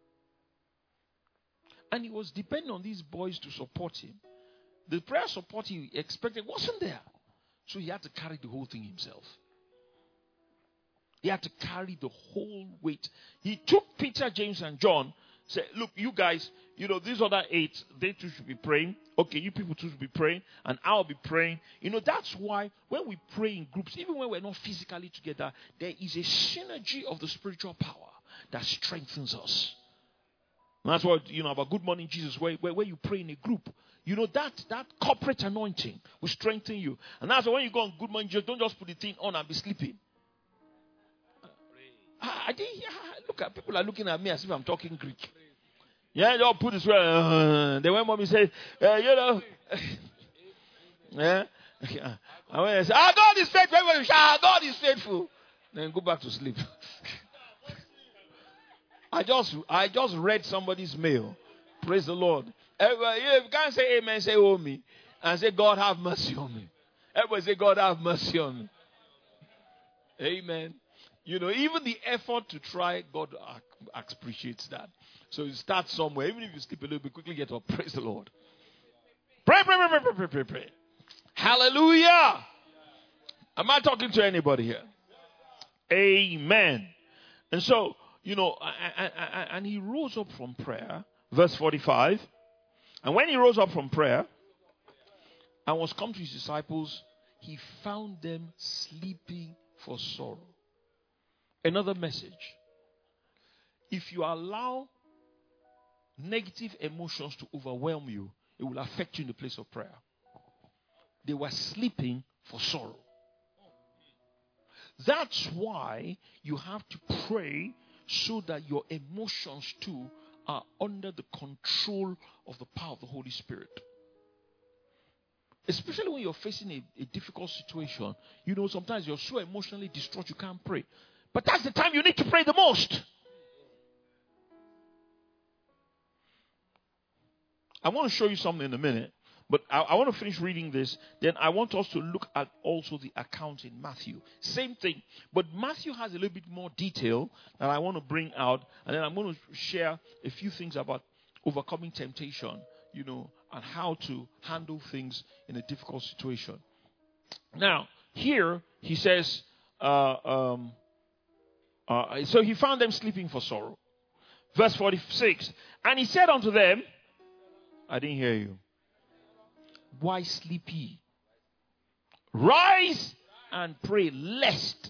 Speaker 1: And he was depending on these boys to support him. The prayer support he expected wasn't there. So he had to carry the whole thing himself. He had to carry the whole weight. He took Peter, James, and John, said, look, you guys, you know, these other eight, they too should be praying. Okay, you people too should be praying, and I'll be praying. You know, that's why when we pray in groups, even when we're not physically together, there is a synergy of the spiritual power that strengthens us. And that's what, you know, about Good Morning Jesus, where, where, where you pray in a group. You know, that, that corporate anointing will strengthen you. And that's why when you go on Good Morning Jesus, don't just put the thing on and be sleeping. I, I didn't hear, look at, people are looking at me as if I'm talking Greek. Yeah, they'll put this way. Uh, then when mommy says, uh, you know, yeah. And when they say, ah, God is faithful, everybody shout, ah, God is faithful. Then go back to sleep. I just, I just read somebody's mail. Praise the Lord. Everybody, if you can't say amen, say oh me. And say, God have mercy on me. Everybody say, God have mercy on me. Amen. You know, even the effort to try, God appreciates that. So you start somewhere. Even if you sleep a little bit, quickly get up. Praise the Lord. Pray, pray, pray, pray, pray, pray, pray. Hallelujah. Am I talking to anybody here? Amen. And so, you know, and he rose up from prayer. Verse forty-five. And when he rose up from prayer and was come to his disciples, he found them sleeping for sorrow. Another message. If you allow negative emotions to overwhelm you, it will affect you in the place of prayer. They were sleeping for sorrow. That's why you have to pray so that your emotions too are under the control of the power of the Holy Spirit. Especially when you're facing a, a difficult situation. You know, sometimes you're so emotionally distraught you can't pray. But that's the time you need to pray the most. I want to show you something in a minute. But I, I want to finish reading this. Then I want us to look at also the account in Matthew. Same thing. But Matthew has a little bit more detail that I want to bring out. And then I'm going to share a few things about overcoming temptation, you know, and how to handle things in a difficult situation. Now, here he says, uh, um, uh, so he found them sleeping for sorrow. Verse forty-six. And he said unto them, I didn't hear you. Why sleep ye? Rise and pray, lest.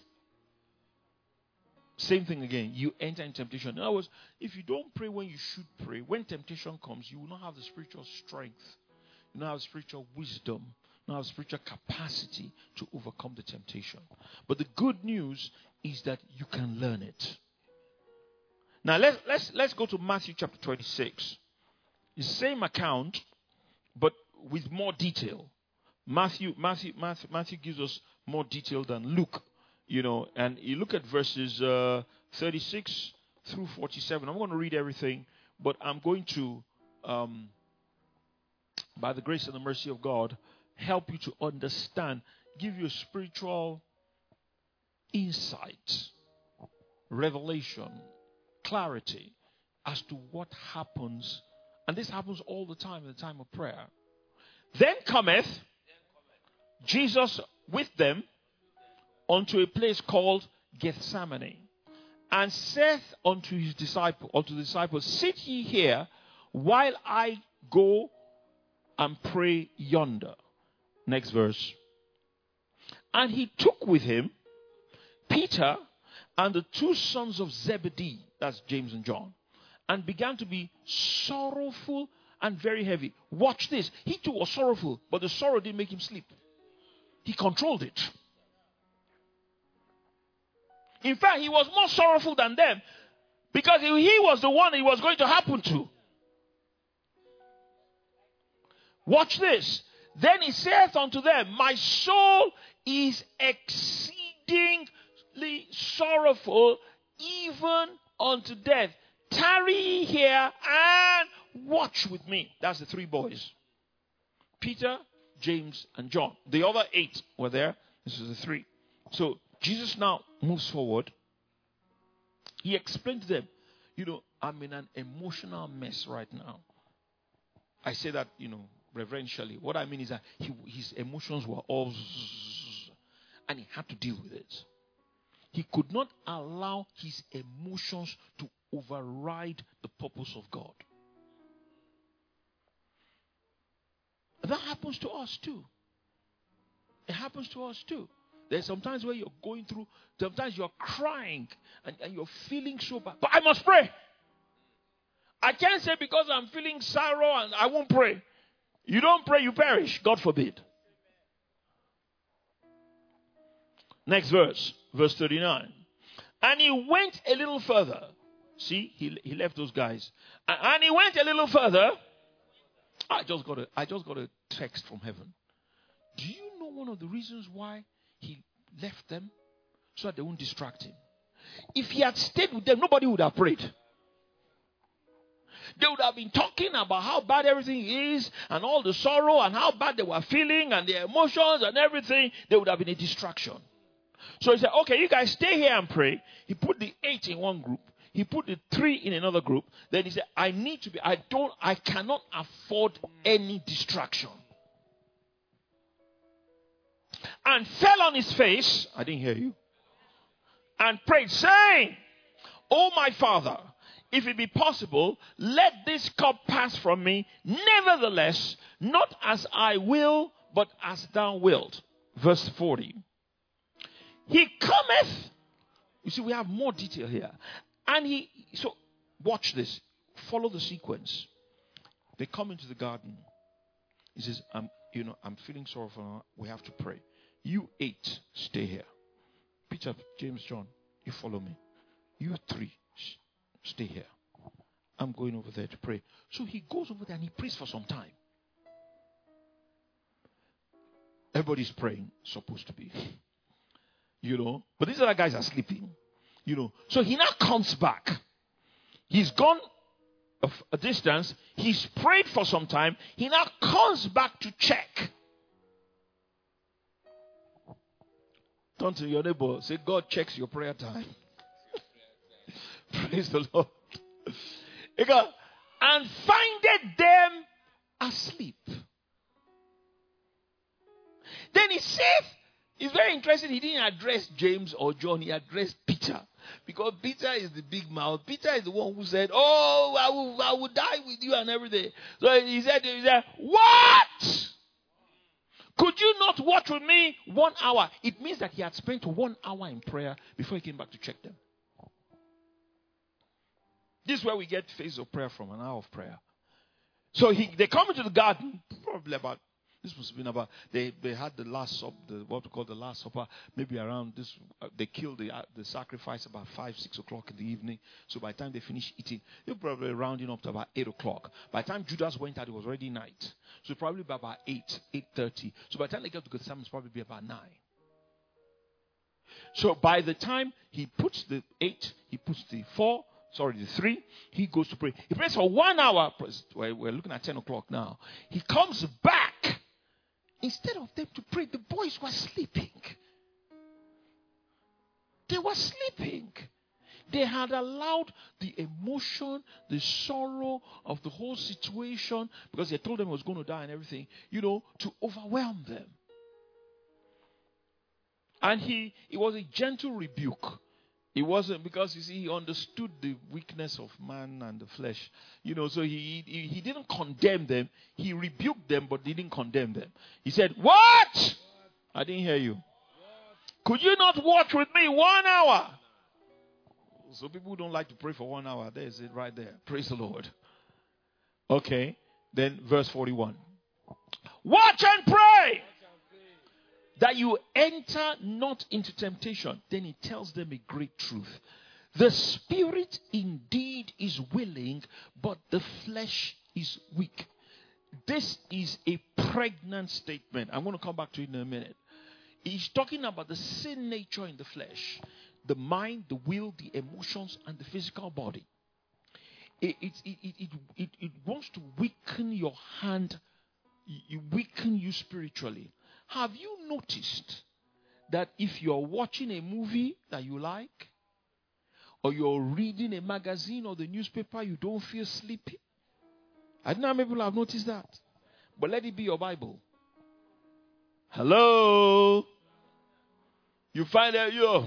Speaker 1: Same thing again. You enter in temptation. In other words, if you don't pray when you should pray, when temptation comes, you will not have the spiritual strength. You will not have spiritual wisdom. You will not have spiritual capacity to overcome the temptation. But the good news is that you can learn it. Now let's let's let's go to Matthew chapter twenty-six. The same account, but with more detail. Matthew, Matthew, Matthew, Matthew gives us more detail than Luke, you know. And you look at verses uh, thirty-six through forty-seven. I'm going to read everything, but I'm going to, um, by the grace and the mercy of God, help you to understand, give you a spiritual insight, revelation, clarity as to what happens. And this happens all the time in the time of prayer. Then cometh Jesus with them unto a place called Gethsemane. and saith unto his disciple, unto the disciples, sit ye here while I go and pray yonder. Next verse. And he took with him Peter and the two sons of Zebedee, that's James and John, and began to be sorrowful and very heavy. Watch this. He too was sorrowful, but the sorrow didn't make him sleep. He controlled it. In fact, he was more sorrowful than them, because he was the one it was going to happen to. Watch this. Then he saith unto them, my soul is exceedingly sorrowful, even unto death. Tarry here and watch with me. That's the three boys. Peter, James, and John. The other eight were there. This is the three. So Jesus now moves forward. He explained to them, you know, I'm in an emotional mess right now. I say that, you know, reverentially. What I mean is that he, his emotions were all zzz, and he had to deal with it. He could not allow his emotions to override the purpose of God. That happens to us too. It happens to us too. There's sometimes where you're going through, sometimes you're crying and, and you're feeling so bad. But I must pray. I can't say because I'm feeling sorrow and I won't pray. You don't pray, you perish. God forbid. Next verse, verse thirty-nine. And he went a little further. See, he, he left those guys. And, and he went a little further. I just got a, I just got a text from heaven. Do you know one of the reasons why he left them? So that they won't distract him. If he had stayed with them, nobody would have prayed. They would have been talking about how bad everything is and all the sorrow and how bad they were feeling and their emotions and everything. They would have been a distraction. So he said, okay, you guys stay here and pray. He put the eight in one group. He put the three in another group. Then he said, I need to be, I don't, I cannot afford any distraction. And fell on his face. I didn't hear you. And prayed, saying, Oh my Father, if it be possible, let this cup pass from me. Nevertheless, not as I will, but as thou wilt. Verse forty. He cometh. You see, we have more detail here. And he, so watch this. Follow the sequence. They come into the garden. He says, I'm, you know, I'm feeling sorrowful. We have to pray. You eight, stay here. Peter, James, John, you follow me. You three, stay here. I'm going over there to pray. So he goes over there and he prays for some time. Everybody's praying, supposed to be. You know, but these other guys are sleeping. You know, so he now comes back. He's gone a, a distance. He's prayed for some time. He now comes back to check. Turn to your neighbor. Say, God checks your prayer time. Praise the Lord. And findeth them asleep. Then he said, it's very interesting. He didn't address James or John. He addressed Peter. Because Peter is the big mouth. Peter is the one who said, oh, I will, I will die with you and everything. So he said, he said, what? Could you not watch with me one hour? It means that he had spent one hour in prayer before he came back to check them. This is where we get phase of prayer from, an hour of prayer. So he, they come into the garden, probably about, this must have been about, they, they had the last supper, the, what we call the last supper, maybe around this, uh, they killed the, uh, the sacrifice about five, six o'clock in the evening. So by the time they finished eating, they were probably rounding up to about eight o'clock. By the time Judas went out, it was already night. So probably by about eight, eight thirty. So by the time they got to Gethsemane, it's probably be about nine. So by the time he puts the eight, he puts the four, sorry, the three, he goes to pray. He prays for one hour. We're looking at ten o'clock now. He comes back. Instead of them to pray, the boys were sleeping. They were sleeping. They had allowed the emotion, the sorrow of the whole situation, because they told them he was going to die and everything, you know, to overwhelm them. And he, it was a gentle rebuke. It wasn't because, you see, he understood the weakness of man and the flesh. You know, so he, he, he didn't condemn them. He rebuked them, but didn't condemn them. He said, what? I didn't hear you. Could you not watch with me one hour? So people who don't like to pray for one hour, there's it right there. Praise the Lord. Okay. Then verse forty-one. Watch and pray that you enter not into temptation. Then he tells them a great truth. The spirit indeed is willing, but the flesh is weak. This is a pregnant statement. I'm going to come back to it in a minute. He's talking about the sin nature in the flesh. The mind, the will, the emotions, and the physical body. It, it, it, it, it, it wants to weaken your hand, you weaken you spiritually. Have you noticed that if you're watching a movie that you like, or you're reading a magazine or the newspaper, you don't feel sleepy? I don't know how many people have noticed that. But let it be your Bible. Hello? You find out you're...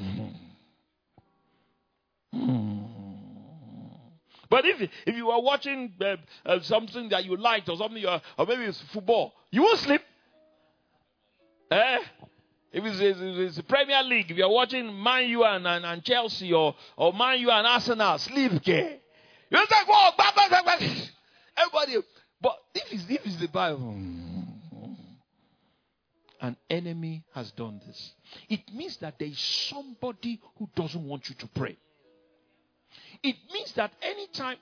Speaker 1: But if if you are watching uh, uh, something that you liked or something, you are, or maybe it's football, you won't sleep. Eh? If it's, it's, it's the Premier League, if you are watching Man U and, and, and Chelsea or, or Man U and Arsenal, sleep, okay? You're like, whoa, bah, bah, bah, bah. Everybody. But if it's, if it's the Bible, an enemy has done this. It means that there is somebody who doesn't want you to pray. It means that anytime,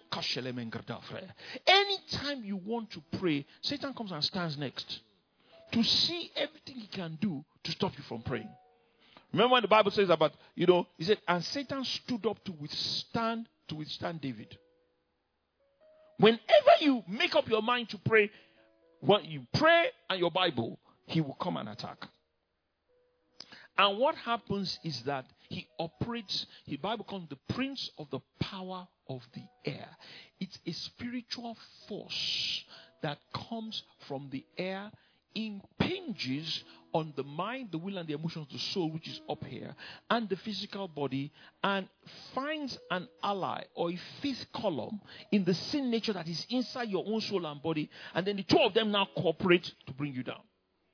Speaker 1: anytime you want to pray, Satan comes and stands next to see everything he can do to stop you from praying. Remember when the Bible says about, you know, he said, and Satan stood up to withstand, to withstand David. Whenever you make up your mind to pray, when you pray and your Bible, he will come and attack. And what happens is that he operates, the Bible calls the prince of the power of the air. It's a spiritual force that comes from the air, impinges on the mind, the will, and the emotions, the soul, which is up here, and the physical body, and finds an ally or a fifth column in the sin nature that is inside your own soul and body, and then the two of them now cooperate to bring you down.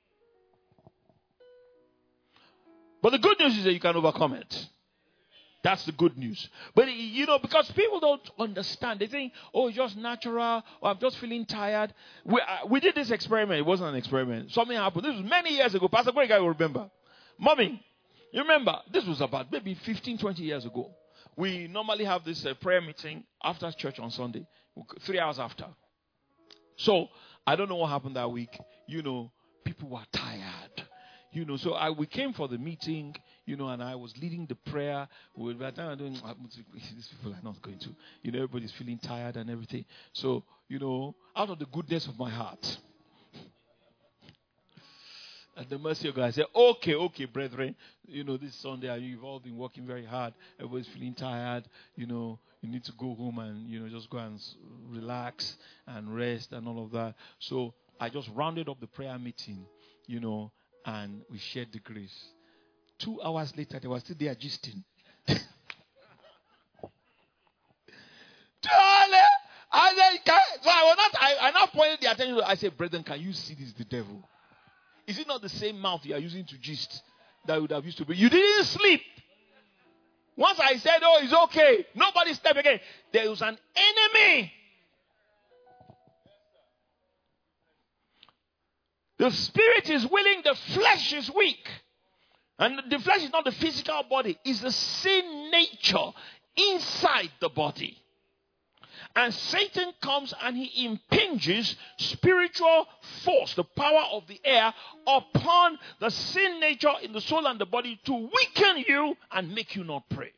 Speaker 1: But the good news is that you can overcome it. That's the good news. But, you know, because people don't understand. They think, oh, it's just natural, or I'm just feeling tired. We, uh, we did this experiment. It wasn't an experiment. Something happened. This was many years ago. Pastor Greg, I will remember. Mommy, you remember, this was about maybe fifteen, twenty years ago. We normally have this uh, prayer meeting after church on Sunday, three hours after. So, I don't know what happened that week. You know, people were tired. You know, so I we came for the meeting, you know, and I was leading the prayer. By the time I don't, these people are not going to, you know, everybody's feeling tired and everything. So, you know, out of the goodness of my heart, and the mercy of God, I said, okay, okay, brethren, you know, this Sunday you've all been working very hard. Everybody's feeling tired. You know, you need to go home and, you know, just go and relax and rest and all of that. So I just rounded up the prayer meeting, you know, and we shared the grace. Two hours later, they were still there gisting. And then, so I was not, I, I now pointed the attention. I said, brethren, can you see this is the devil? Is it not the same mouth you are using to gist that you would have used to be? You didn't sleep. Once I said, oh, it's okay. Nobody slept again. There was an enemy. The spirit is willing, the flesh is weak. And the flesh is not the physical body, it's the sin nature inside the body. And Satan comes and he impinges spiritual force, the power of the air, upon the sin nature in the soul and the body to weaken you and make you not pray.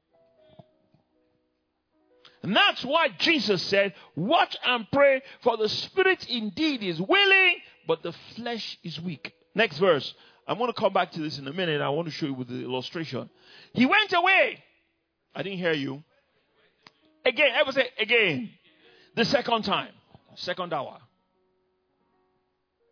Speaker 1: And that's why Jesus said, watch and pray, for the spirit indeed is willing, but the flesh is weak. Next verse. I'm going to come back to this in a minute. I want to show you with the illustration. He went away. I didn't hear you. Again. Ever say again. The second time. Second hour.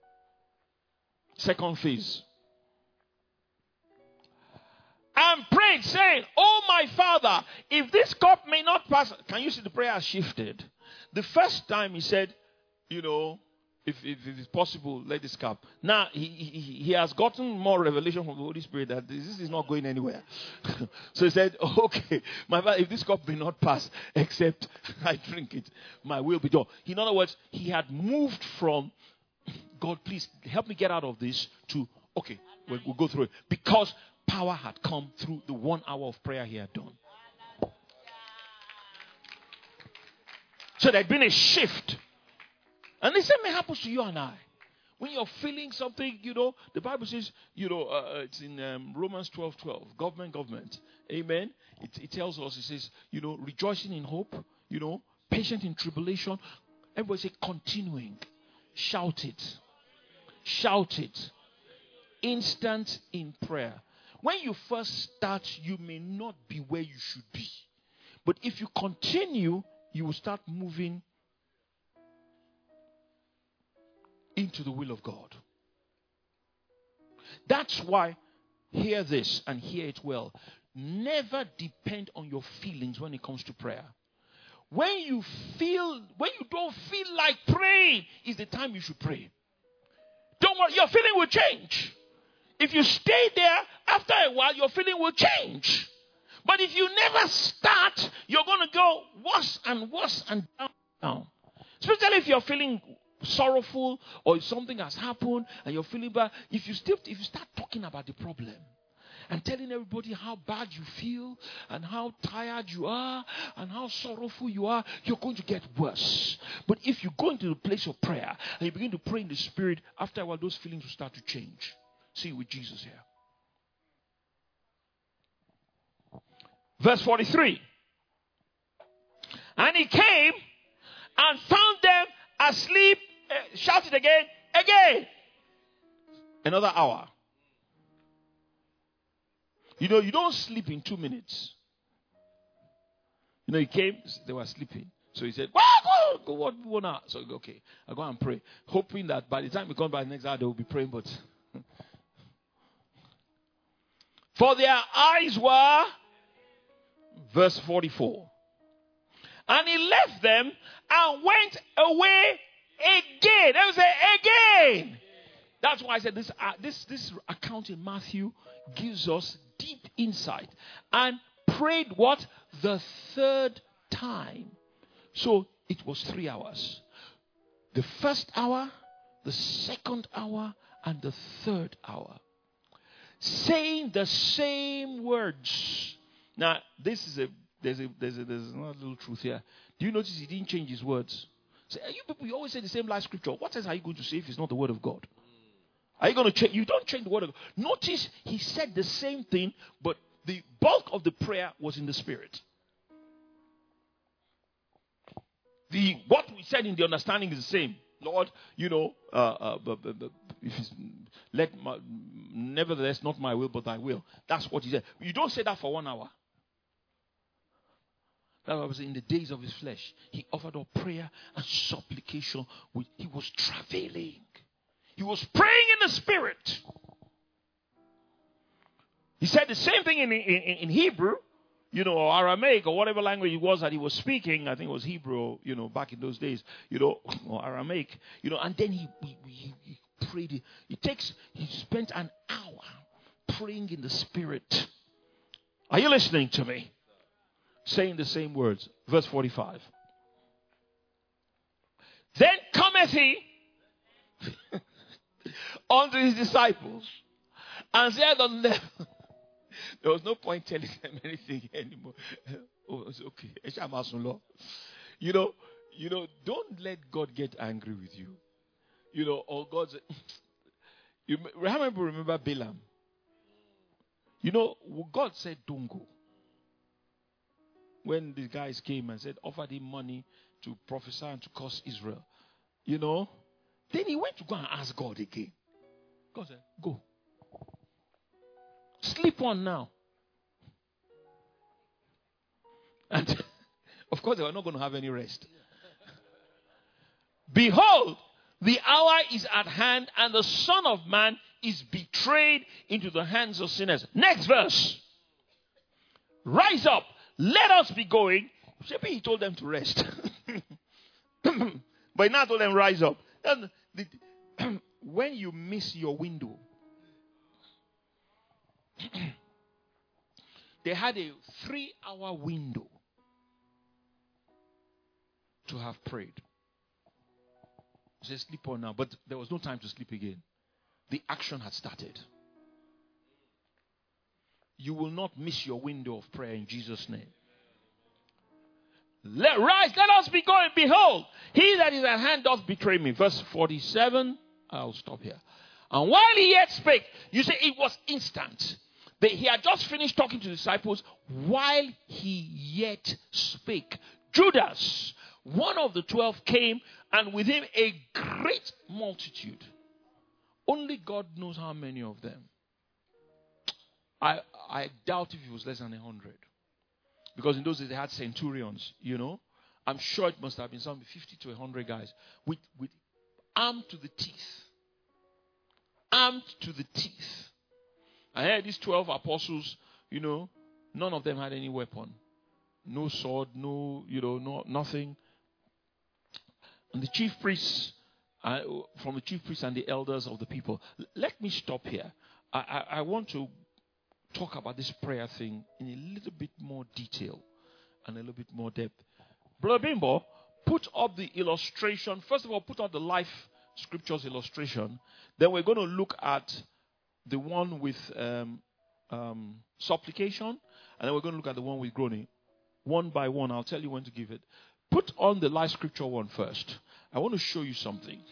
Speaker 1: Second phase. And prayed cried, saying, "Oh, my Father, if this cup may not pass." Can you see the prayer has shifted? The first time he said, you know, if, if, if it's possible, let this cup. Now, he, he, he has gotten more revelation from the Holy Spirit that this is not going anywhere. So he said, okay, my Father, if this cup may not pass, except I drink it, my will be done. In other words, he had moved from, God, please help me get out of this, to, okay, we'll, we'll go through it. Because power had come through the one hour of prayer he had done. So there had been a shift. And the same may happen to you and I. When you're feeling something, you know, the Bible says, you know, uh, it's in um, Romans twelve twelve, government, government. Amen. It, it tells us, it says, you know, rejoicing in hope, you know, patient in tribulation. Everybody say continuing. Shout it. Shout it. Instant in prayer. When you first start, you may not be where you should be. But if you continue, you will start moving into the will of God. That's why, hear this and hear it well. Never depend on your feelings when it comes to prayer. When you feel, when you don't feel like praying, is the time you should pray. Don't worry, your feeling will change. If you stay there, after a while, your feeling will change. But if you never start, you're going to go worse and worse and down, down. Especially if you're feeling sorrowful or if something has happened and you're feeling bad. If you still, if you start talking about the problem and telling everybody how bad you feel and how tired you are and how sorrowful you are, you're going to get worse. But if you go into the place of prayer and you begin to pray in the Spirit, after a while, those feelings will start to change. See with Jesus here. Verse forty-three. And he came and found them asleep. Uh, shout it again. Again. Another hour. You know, you don't sleep in two minutes. You know, he came, they were sleeping. So he said, well, go, go, what, one hour. So, okay, I'll go and pray. Hoping that by the time we come back next hour, they will be praying, but... For their eyes were... Verse forty-four. And he left them and went away again. Let me say again. That's why I said this, uh, this, this account in Matthew gives us deep insight. And prayed what? The third time. So it was three hours. The first hour, the second hour, and the third hour. Saying the same words. Now, this is a there's a there's a there's another little truth here. Do you notice he didn't change his words? Say, you people, you always say the same life scripture. What else are you going to say if it's not the word of God? Are you going to change? You don't change the word of God. Notice he said the same thing, but the bulk of the prayer was in the Spirit. The what we said in the understanding is the same. Lord, you know, uh, uh, but, but, but if it's, let my, nevertheless not my will but thy will. That's what he said. You don't say that for one hour. That was in the days of his flesh. He offered up prayer and supplication. With, he was travailing. He was praying in the Spirit. He said the same thing in, in, in Hebrew, you know, or Aramaic, or whatever language it was that he was speaking. I think it was Hebrew, you know, back in those days, you know, or Aramaic, you know, and then he, he, he, he prayed. It takes, he spent an hour praying in the Spirit. Are you listening to me? Saying the same words. Verse forty-five. Then cometh he unto his disciples and said unto them, there was no point telling them anything anymore. Oh, it's okay. You know, you know, don't let God get angry with you. You know, or God said, you remember, remember Balaam? You know, God said, don't go. When the guys came and said, offered him money to prophesy and to curse Israel. You know, then he went to go and ask God again. God said, go. Sleep on now. And of course, they were not going to have any rest. Behold, the hour is at hand, and the Son of Man is betrayed into the hands of sinners. Next verse. Rise up. Let us be going. Maybe he told them to rest. But he now told them, rise up. And the, when you miss your window, they had a three-hour window to have prayed. They said, sleep on now. But there was no time to sleep again. The action had started. You will not miss your window of prayer in Jesus' name. Let rise, let us be going. Behold, he that is at hand doth betray me. Verse forty-seven. I'll stop here. And while he yet spake, you see, it was instant. They, he had just finished talking to the disciples while he yet spake. Judas, one of the twelve, came, and with him a great multitude. Only God knows how many of them. I I doubt if it was less than a hundred. Because in those days they had centurions, you know. I'm sure it must have been some fifty to a hundred guys with, with armed to the teeth. Armed to the teeth. I heard these twelve apostles, you know, none of them had any weapon. No sword, no, you know, no nothing. And the chief priests, uh, from the chief priests and the elders of the people. L- let me stop here. I, I, I want to talk about this prayer thing in a little bit more detail and a little bit more depth. Brother Bimbo, put up the illustration. First of all, put up the life scriptures illustration. Then we're going to look at the one with um, um, supplication. And then we're going to look at the one with groaning. One by one, I'll tell you when to give it. Put on the life scripture one first. I want to show you something.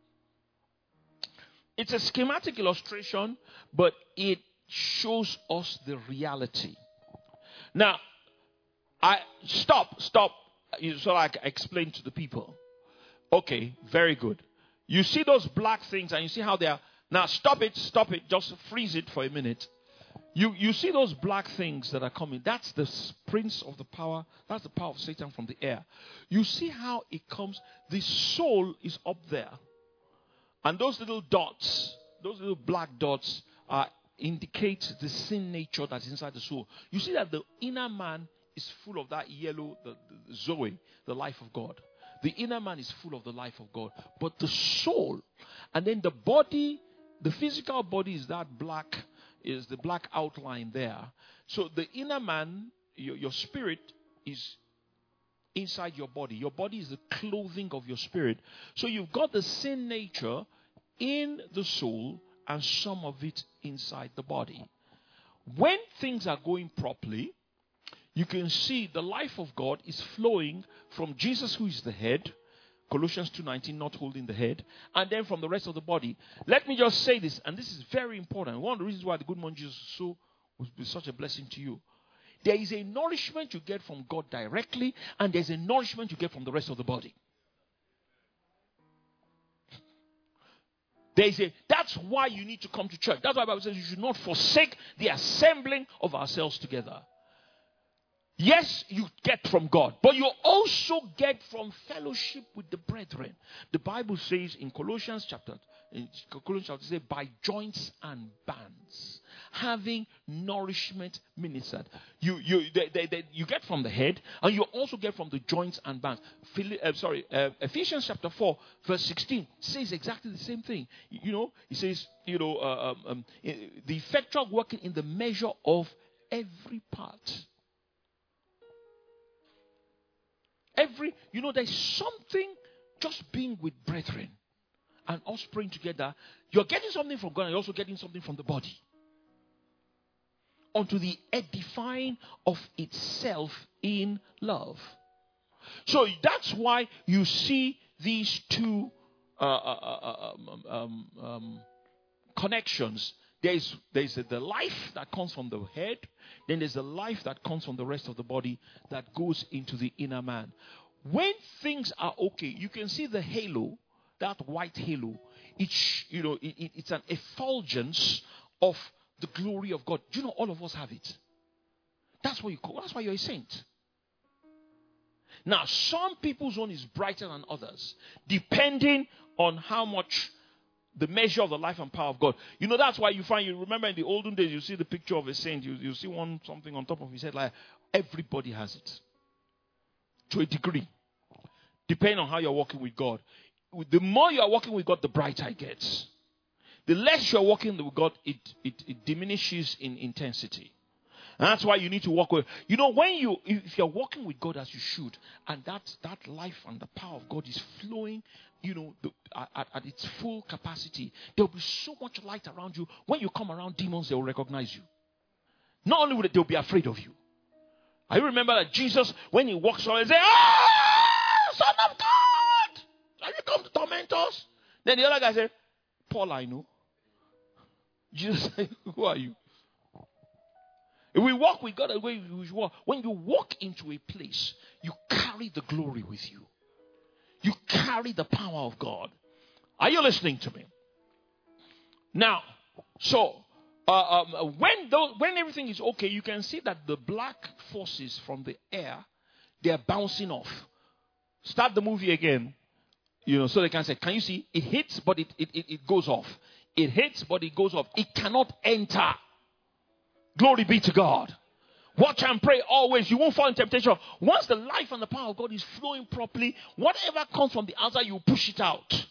Speaker 1: It's a schematic illustration, but it shows us the reality. Now, I stop, stop, so I can explain to the people. Okay, very good. You see those black things and you see how they are. Now, stop it, stop it, just freeze it for a minute. You you see those black things that are coming. That's the prince of the power. That's the power of Satan from the air. You see how it comes. The soul is up there. And those little dots, those little black dots are indicate the sin nature that's inside the soul. You see that the inner man is full of that yellow, the, the Zoe, the life of God. The inner man is full of the life of God. But the soul, and then the body, the physical body is that black, is the black outline there. So the inner man, your, your spirit is inside your body. Your body is the clothing of your spirit. So you've got the sin nature in the soul and some of it inside the body. When things are going properly, you can see the life of God is flowing from Jesus, who is the head, Colossians two nineteen, not holding the head, and then from the rest of the body. Let me just say this, and this is very important. One of the reasons why the Good Morning Jesus so will be such a blessing to you. There is a nourishment you get from God directly, and there's a nourishment you get from the rest of the body. There's a, that's why you need to come to church. That's why the Bible says you should not forsake the assembling of ourselves together. Yes, you get from God, but you also get from fellowship with the brethren. The Bible says in Colossians chapter, in Colossians chapter, say, by joints and bands, having nourishment ministered. You you they, they, they, you get from the head, and you also get from the joints and bands. Phil, uh, sorry, uh, Ephesians chapter four, verse sixteen says exactly the same thing. You, you know, it says, you know, uh, um, um, the effectual working in the measure of every part. Every, you know, there's something just being with brethren and us praying together. You're getting something from God and you're also getting something from the body. Unto the edifying of itself in love. So that's why you see these two uh, uh, uh, um, um, um, connections. There's, there's the life that comes from the head. Then there's the life that comes from the rest of the body that goes into the inner man. When things are okay, you can see the halo, that white halo. It's, you know, it, it, it's an effulgence of the glory of God. Do you know all of us have it? That's what you call. That's why you're a saint. Now, some people's own is brighter than others, depending on how much the measure of the life and power of God. You know, that's why you find, you remember in the olden days, you see the picture of a saint, you, you see one something on top of his head, like everybody has it. To a degree. Depending on how you're walking with God. The more you are walking with God, the brighter it gets. The less you're walking with God, it, it, it diminishes in intensity. And that's why you need to walk with. You know, when you, if you're walking with God as you should, and that, that life and the power of God is flowing, you know, the, at, at its full capacity, there'll be so much light around you. When you come around demons, they'll recognize you. Not only will they, they'll be afraid of you. I remember that Jesus, when he walks around, he says, "Ah, Son of God! Have you come to torment us?" Then the other guy said, "Paul, I know." Jesus said, "Who are you?" If we walk with God the way we walk, when you walk into a place, you carry the glory with you. You carry the power of God. Are you listening to me? Now, so uh, um, when those, when everything is okay, you can see that the black forces from the air, they are bouncing off. Start the movie again, you know, so they can say, "Can you see? It hits, but it it, it, it goes off. It hits, but it goes off. It cannot enter." Glory be to God. Watch and pray always. You won't fall in temptation. Once the life and the power of God is flowing properly, whatever comes from the outside, you push it out.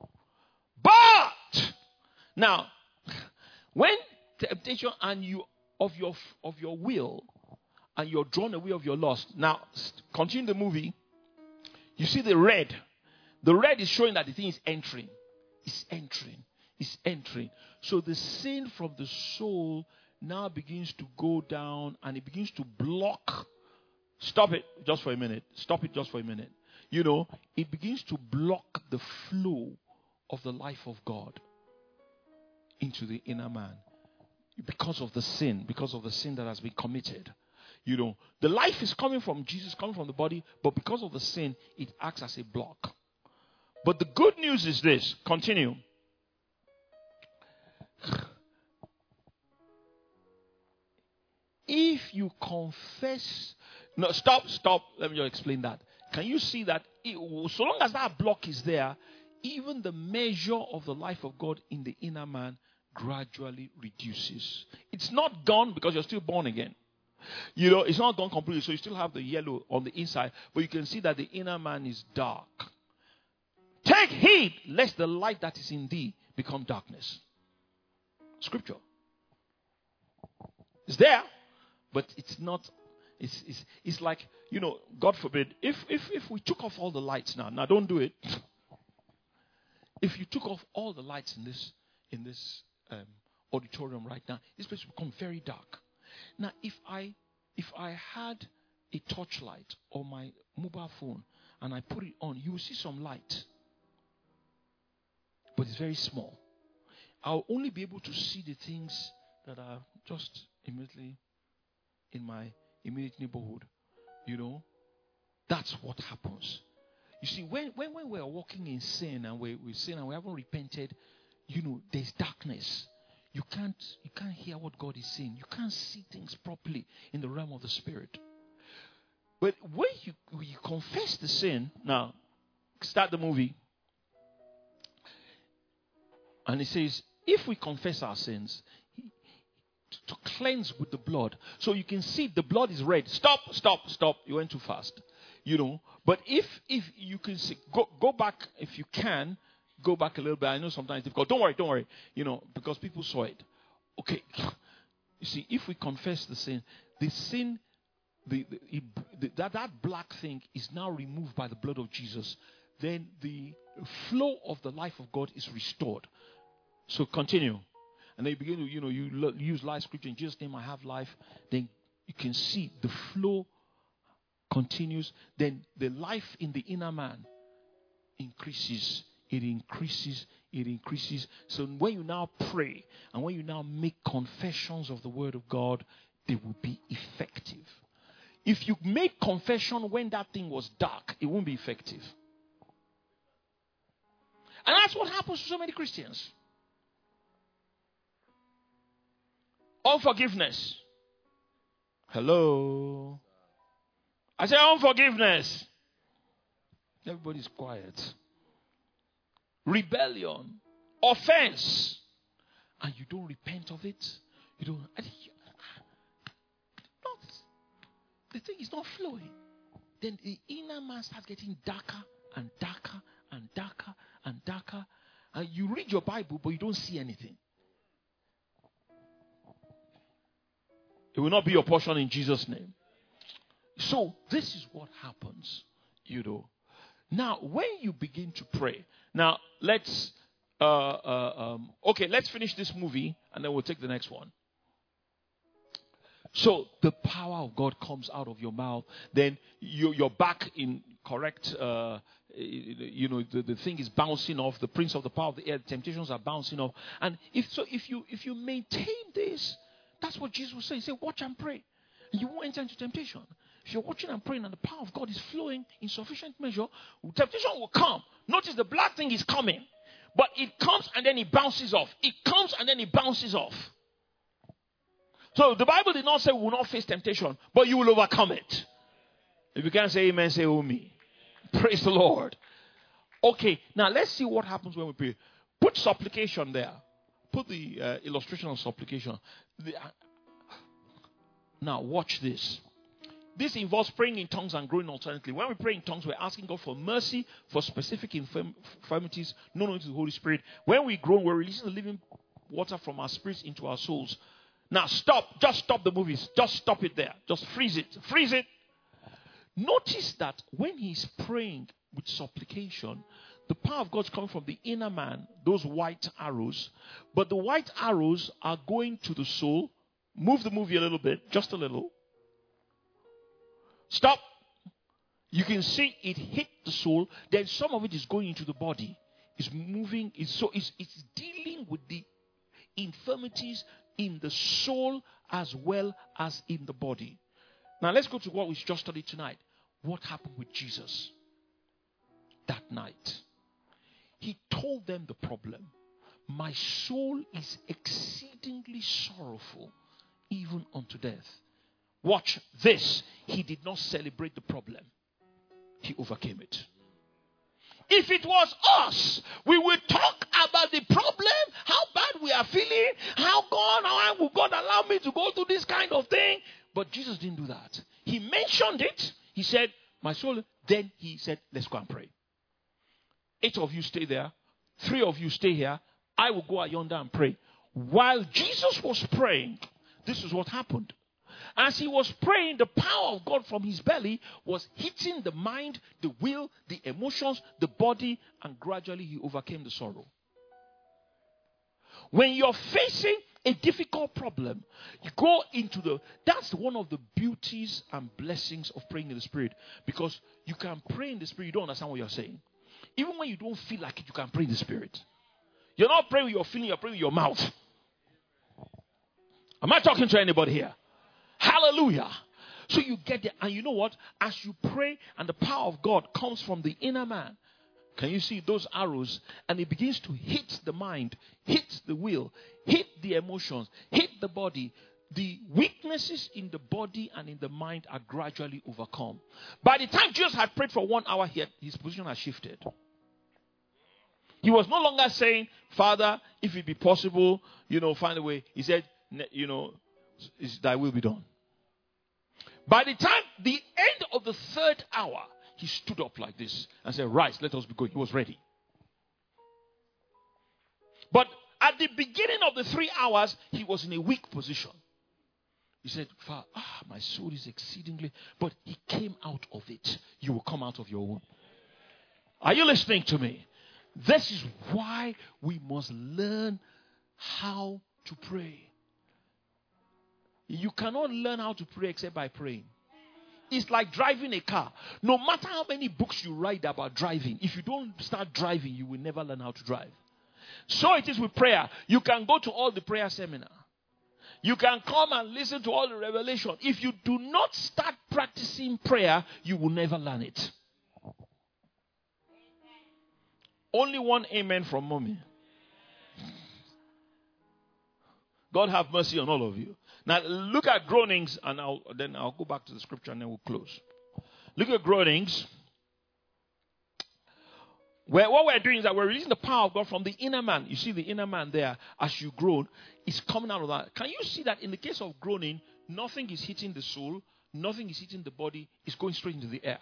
Speaker 1: But now, when temptation and you of your of your will and you're drawn away of your lust. Now, continue the movie. You see the red. The red is showing that the thing is entering. It's entering. It's entering. So the sin from the soul now begins to go down and it begins to block. Stop it just for a minute. Stop it just for a minute. You know, it begins to block the flow of the life of God into the inner man. Because of the sin, because of the sin that has been committed. You know, the life is coming from Jesus, coming from the body, but because of the sin, it acts as a block. But the good news is this. Continue. If you confess, no, stop, stop. Let me just explain that. Can you see that it, so long as that block is there, even the measure of the life of God in the inner man gradually reduces. It's not gone because you're still born again. You know, it's not gone completely. So you still have the yellow on the inside, but you can see that the inner man is dark. Take heed lest the light that is in thee become darkness. Scripture. It's there. But it's not, it's, it's, it's like, you know, God forbid, if, if, if we took off all the lights now, now don't do it. If you took off all the lights in this, in this um, auditorium right now, this place will become very dark. Now, if I, if I had a torchlight or my mobile phone and I put it on, you will see some light. But it's very small. I'll only be able to see the things that are just immediately in my immediate neighborhood. You know, that's what happens. You see, when when, when we're walking in sin and we we sin and we haven't repented, you know, there's darkness. You can't you can't hear what God is saying. You can't see things properly in the realm of the spirit. But when you when you confess the sin, now start the movie, and it says, if we confess our sins, to cleanse with the blood. So you can see the blood is red. Stop, stop, stop. You went too fast. You know. But if if you can see, go, go back, if you can, go back a little bit. I know sometimes it's difficult. Don't worry, don't worry. You know, because people saw it. Okay. You see, if we confess the sin, the sin, the, the, it, the that, that black thing is now removed by the blood of Jesus. Then the flow of the life of God is restored. So continue. And then you begin to, you know, you lo- use life scripture. In Jesus' name I have life. Then you can see the flow continues. Then the life in the inner man increases. It increases. It increases. So when you now pray and when you now make confessions of the word of God, they will be effective. If you make confession when that thing was dark, it won't be effective. And that's what happens to so many Christians. Unforgiveness. Hello. I say unforgiveness. Everybody's quiet. Rebellion. offense, and you don't repent of it, you don't. Not, the thing is not flowing. Then the inner man starts getting darker and darker and darker and darker, and you read your Bible, but you don't see anything. It will not be your portion in Jesus' name. So this is what happens, you know. Now, when you begin to pray, now let's, uh, uh, um, okay, let's finish this movie and then we'll take the next one. So the power of God comes out of your mouth. Then you, you're back in correct, uh, you know, the, the thing is bouncing off. The prince of the power of the air, the temptations are bouncing off. And if so, if you if you maintain this, that's what Jesus was saying. He said, watch and pray. And you won't enter into temptation. If you're watching and praying and the power of God is flowing in sufficient measure, temptation will come. Notice the black thing is coming. But it comes and then it bounces off. It comes and then it bounces off. So the Bible did not say we will not face temptation, but you will overcome it. If you can't say amen, say oh me. Praise the Lord. Okay, now let's see what happens when we pray. Put supplication there. Put the uh, illustration of supplication. The, uh, now watch this. This involves praying in tongues and growing alternately. When we pray in tongues, we're asking God for mercy for specific infirm- infirmities known unto the Holy Spirit. When we groan, we're releasing the living water from our spirits into our souls. Now stop. Just stop the movies. Just stop it there. Just freeze it. Freeze it. Notice that when he's praying with supplication, the power of God's coming from the inner man, those white arrows. But the white arrows are going to the soul. Move the movie a little bit. Just a little. Stop. You can see it hit the soul. Then some of it is going into the body. It's moving. It's so it's, it's dealing with the infirmities in the soul as well as in the body. Now let's go to what we just studied tonight. What happened with Jesus that night? He told them the problem. My soul is exceedingly sorrowful, even unto death. Watch this. He did not celebrate the problem. He overcame it. If it was us, we would talk about the problem, how bad we are feeling, how God, how will God allow me to go through this kind of thing? But Jesus didn't do that. He mentioned it. He said, my soul. Then he said, let's go and pray. Eight of you stay there. Three of you stay here. I will go out yonder and pray. While Jesus was praying, this is what happened. As he was praying, the power of God from his belly was hitting the mind, the will, the emotions, the body, and gradually he overcame the sorrow. When you're facing a difficult problem, you go into the, that's one of the beauties and blessings of praying in the Spirit. Because you can pray in the Spirit, you don't understand what you're saying. Even when you don't feel like it, you can pray in the Spirit. You're not praying with your feeling, you're praying with your mouth. Am I talking to anybody here? Hallelujah. So you get there, and you know what? As you pray and the power of God comes from the inner man, can you see those arrows? And it begins to hit the mind, hit the will, hit the emotions, hit the body. The weaknesses in the body and in the mind are gradually overcome. By the time Jesus had prayed for one hour, he had, his position had shifted. He was no longer saying, Father, if it be possible, you know, find a way. He said, you know, thy will be done. By the time the end of the third hour, he stood up like this and said, rise, let us be going. He was ready. But at the beginning of the three hours, he was in a weak position. He said, Father, ah, my soul is exceedingly, but he came out of it. You will come out of your own. Are you listening to me? This is why we must learn how to pray. You cannot learn how to pray except by praying. It's like driving a car. No matter how many books you write about driving, if you don't start driving, you will never learn how to drive. So it is with prayer. You can go to all the prayer seminar. You can come and listen to all the revelation. If you do not start practicing prayer, you will never learn it. Only one amen from mommy. God have mercy on all of you. Now look at groanings, and I'll, then I'll go back to the scripture and then we'll close. Look at groanings. Where what we're doing is that we're releasing the power of God from the inner man. You see the inner man there, as you groan, is coming out of that. Can you see that in the case of groaning, nothing is hitting the soul, nothing is hitting the body, it's going straight into the air.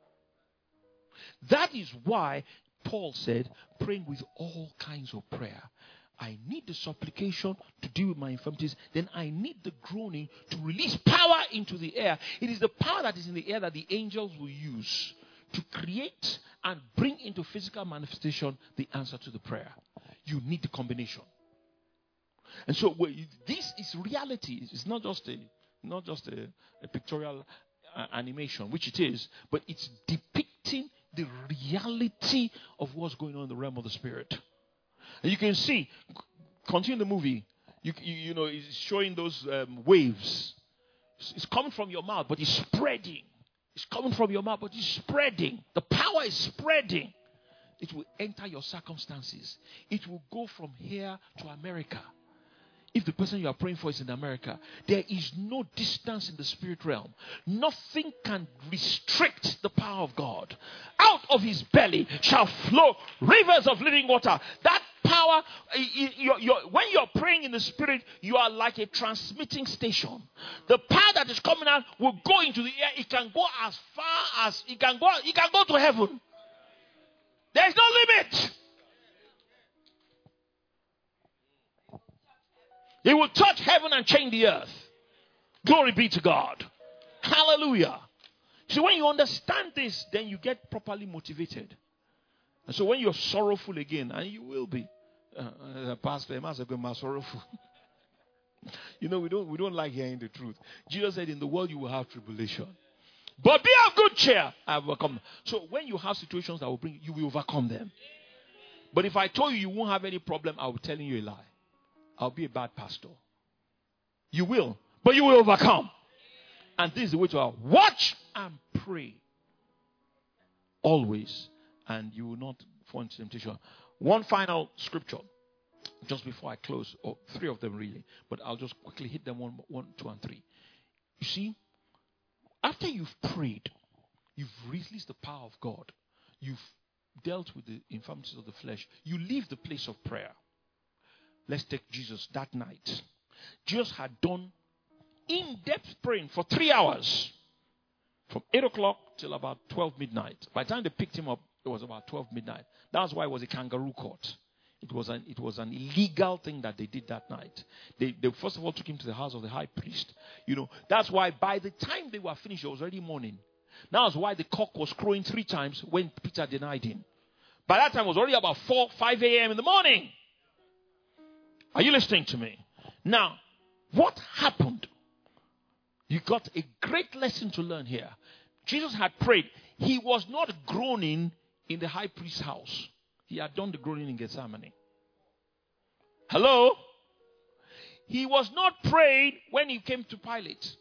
Speaker 1: That is why Paul said, praying with all kinds of prayer. I need the supplication to deal with my infirmities. Then I need the groaning to release power into the air. It is the power that is in the air that the angels will use to create and bring into physical manifestation the answer to the prayer. You need the combination. And so this is reality. It's not just a, not just a, a pictorial uh, animation, which it is, but it's depicting the reality of what's going on in the realm of the spirit. And you can see, continue the movie, you, you, you know, it's showing those um, waves. It's, it's coming from your mouth, but it's spreading. It's coming from your mouth, but it's spreading. The power is spreading. It will enter your circumstances. It will go from here to America. If the person you are praying for is in America, there is no distance in the spirit realm. Nothing can restrict the power of God. Out of his belly shall flow rivers of living water. That power, you're, you're, when you're praying in the spirit, you are like a transmitting station. The power that is coming out will go into the air. It can go as far as it can go. It can go to heaven. There is no limit. It will touch heaven and change the earth. Glory be to God. Hallelujah. So when you understand this, then you get properly motivated. And so when you're sorrowful again, and you will be, uh, uh, Pastor, I must have been sorrowful. You know, we don't we don't like hearing the truth. Jesus said, "In the world you will have tribulation, but be of good cheer. I have overcome." So when you have situations that will bring, you will overcome them. But if I told you you won't have any problem, I'll be telling you a lie. I'll be a bad pastor. You will, but you will overcome. And this is the way to watch and pray always, and you will not fall into temptation. One final scripture, just before I close, or three of them really, but I'll just quickly hit them one, one, two, and three. You see, after you've prayed, you've released the power of God, you've dealt with the infirmities of the flesh, you leave the place of prayer. Let's take Jesus that night. Jesus had done in-depth praying for three hours. From eight o'clock till about twelve midnight. By the time they picked him up, it was about twelve midnight. That's why it was a kangaroo court. It was an, it was an illegal thing that they did that night. They, they first of all took him to the house of the high priest. You know, that's why by the time they were finished, it was already morning. That's why the cock was crowing three times when Peter denied him. By that time, it was already about four, five a.m. in the morning. Are you listening to me? Now, what happened? You got a great lesson to learn here. Jesus had prayed. He was not groaning in the high priest's house. He had done the groaning in Gethsemane. Hello? He was not praying when he came to Pilate.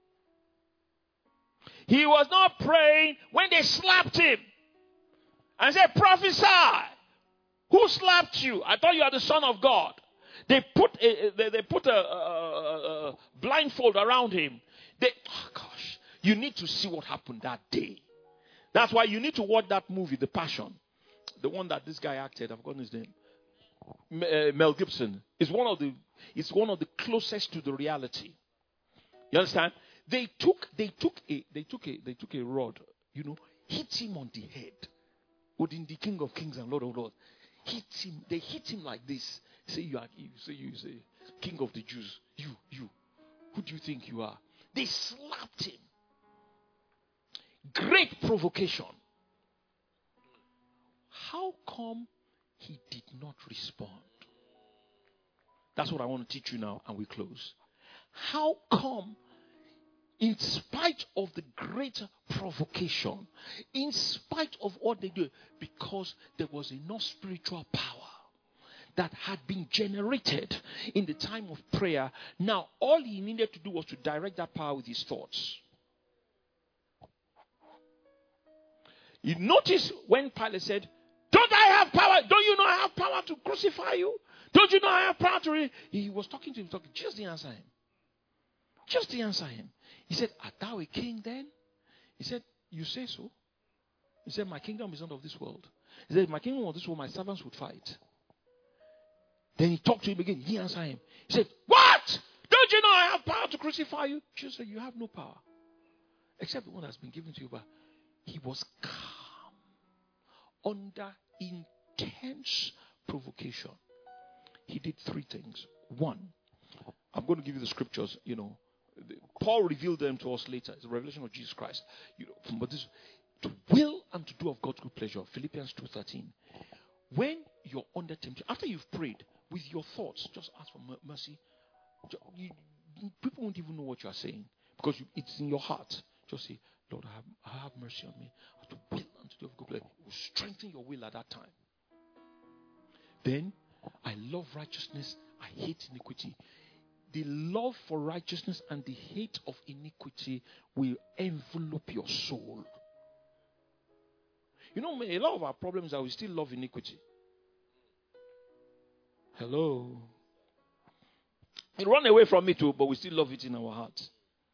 Speaker 1: He was not praying when they slapped him and said, "Prophesy. Who slapped you? I thought you are the Son of God." They put a, they, they put a, a, a blindfold around him. They, oh gosh, you need to see what happened that day. That's why you need to watch that movie, The Passion. The one that this guy acted, I've forgotten his name. Mel Gibson. It's one of the, it's one of the closest to the reality. You understand? They took, they took a, they took a, they took a rod, you know, hit him on the head. Odin, the King of Kings and Lord of Lords. Hit him, they hit him like this. Say you are, you say you say, King of the Jews. You, you. Who do you think you are? They slapped him. Great provocation. How come he did not respond? That's what I want to teach you now, and we close. How come, in spite of the great provocation, in spite of what they do, because there was enough spiritual power that had been generated in the time of prayer. Now, all he needed to do was to direct that power with his thoughts. You notice when Pilate said, "Don't I have power? Don't you know I have power to crucify you? Don't you know I have power to..." Re-? He was talking to him, talking. Just the answer him. Just the answer him. He said, "Art thou a king then?" He said, "You say so." He said, "My kingdom is not of this world." He said, my kingdom was this one, my servants would fight. Then he talked to him again. He answered him. He said, what? Don't you know I have power to crucify you? Jesus said, you have no power. Except the one that's been given to you. But he was calm. Under intense provocation. He did three things. One, I'm going to give you the scriptures, you know. Paul revealed them to us later. It's a revelation of Jesus Christ. You know, but this, to will and to do of God's good pleasure. Philippians two thirteen. When you're under temptation, after you've prayed, with your thoughts, just ask for mercy. You, people won't even know what you are saying because you, it's in your heart. Just say, Lord, have, have mercy on me. I have to will and to do of good pleasure. It will strengthen your will at that time. Then, I love righteousness. I hate iniquity. The love for righteousness and the hate of iniquity will envelop your soul. You know, a lot of our problems are we still love iniquity. Hello. You run away from it too, but we still love it in our hearts.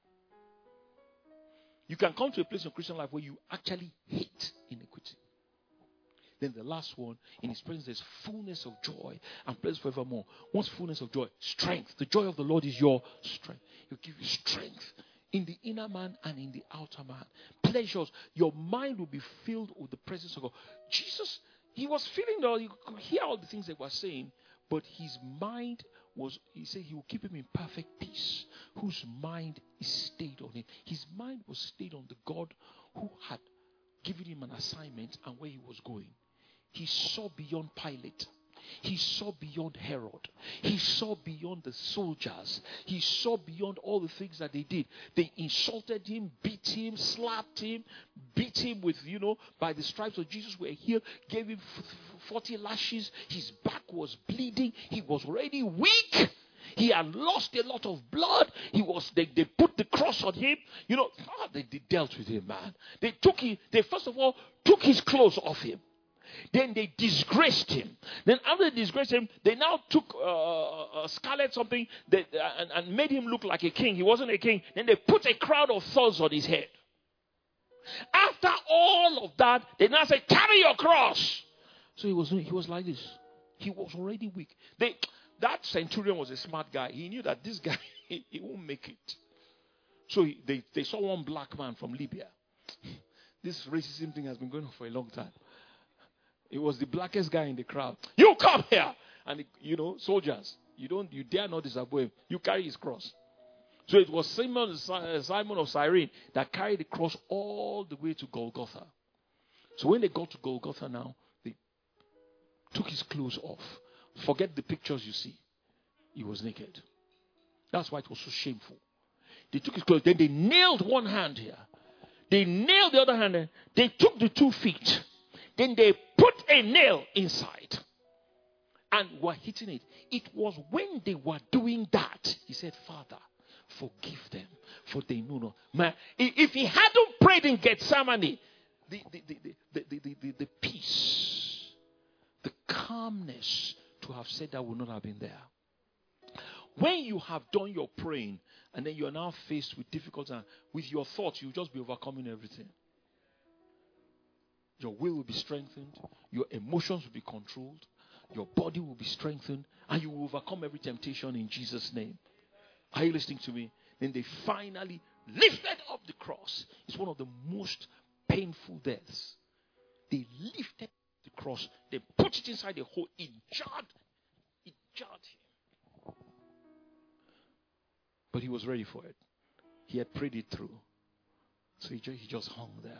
Speaker 1: You can come to a place in Christian life where you actually hate iniquity. Then the last one, in his presence there's fullness of joy and pleasure forevermore. What's fullness of joy? Strength. The joy of the Lord is your strength. He'll give you strength in the inner man and in the outer man. Pleasures. Your mind will be filled with the presence of God. Jesus, he was feeling all, you could hear all the things they were saying, but his mind was, he said he will keep him in perfect peace, whose mind is stayed on him. His mind was stayed on the God who had given him an assignment and where he was going. He saw beyond Pilate. He saw beyond Herod. He saw beyond the soldiers. He saw beyond all the things that they did. They insulted him, beat him, slapped him, beat him with, you know, by the stripes of Jesus were healed, gave him forty lashes. His back was bleeding. He was already weak. He had lost a lot of blood. He was, they, they put the cross on him. You know, ah, they, they dealt with him, man. They took him, they first of all took his clothes off him. Then they disgraced him. Then after they disgraced him, they now took uh, uh, scarlet something that, uh, and, and made him look like a king. He wasn't a king. Then they put a crown of thorns on his head. After all of that, they now say, carry your cross. So he was, he was like this. He was already weak. They, that centurion was a smart guy. He knew that this guy, he, he won't make it. So he, they, they saw one black man from Libya. This racism thing has been going on for a long time. It was the blackest guy in the crowd. You come here. And, it, you know, soldiers, you don't, you dare not disobey him. You carry his cross. So it was Simon, Simon of Cyrene that carried the cross all the way to Golgotha. So when they got to Golgotha now, they took his clothes off. Forget the pictures you see. He was naked. That's why it was so shameful. They took his clothes. Then they nailed one hand here. They nailed the other hand there. They took the two feet. Then they put a nail inside and were hitting it. It was when they were doing that, he said, Father, forgive them, for they know not. Man, if he hadn't prayed in Gethsemane, the, the, the, the, the, the, the, the peace, the calmness to have said that would not have been there. When you have done your praying and then you are now faced with difficulty, with your thoughts, you'll just be overcoming everything. Your will will be strengthened. Your emotions will be controlled. Your body will be strengthened. And you will overcome every temptation in Jesus' name. Are you listening to me? Then they finally lifted up the cross. It's one of the most painful deaths. They lifted the cross. They put it inside the hole. It jarred. It jarred him. But he was ready for it. He had prayed it through. So he just, he just hung there.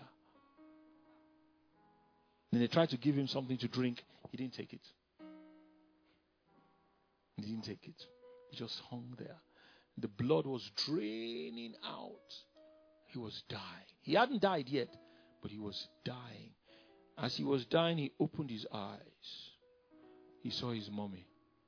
Speaker 1: Then they tried to give him something to drink. He didn't take it. He didn't take it. He just hung there. The blood was draining out. He was dying. He hadn't died yet, but he was dying. As he was dying, he opened his eyes. He saw his mommy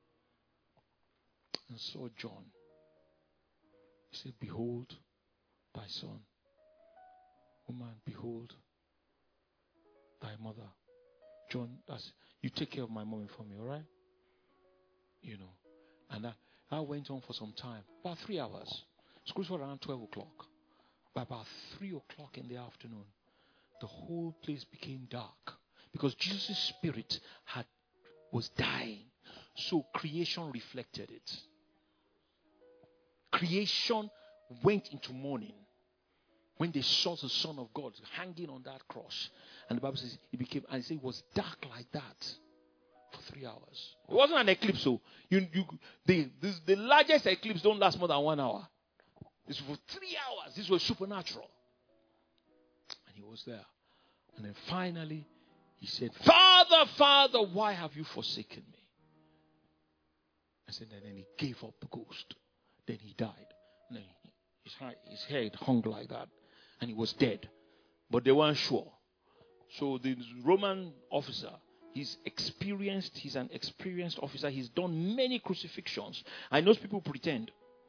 Speaker 1: and saw John. He said, behold thy son. Woman, behold thy mother. John, that's, you take care of my mommy for me, all right? You know. And that, that went on for some time. About three hours. School was around twelve o'clock. By about three o'clock in the afternoon, the whole place became dark. Because Jesus' spirit had was dying. So creation reflected it. Creation went into mourning when they saw the Son of God hanging on that cross. And the Bible says it became, and it said it was dark like that for three hours. It wasn't an eclipse, so you, you the, the the largest eclipse don't last more than one hour. It's for three hours. This was supernatural. And he was there. And then finally, he said, Father, Father, why have you forsaken me? I said, and then he gave up the ghost. Then he died. And then he, his, his head hung like that. And he was dead. But they weren't sure. So the Roman officer, he's experienced, he's an experienced officer. He's done many crucifixions. I know people pretend.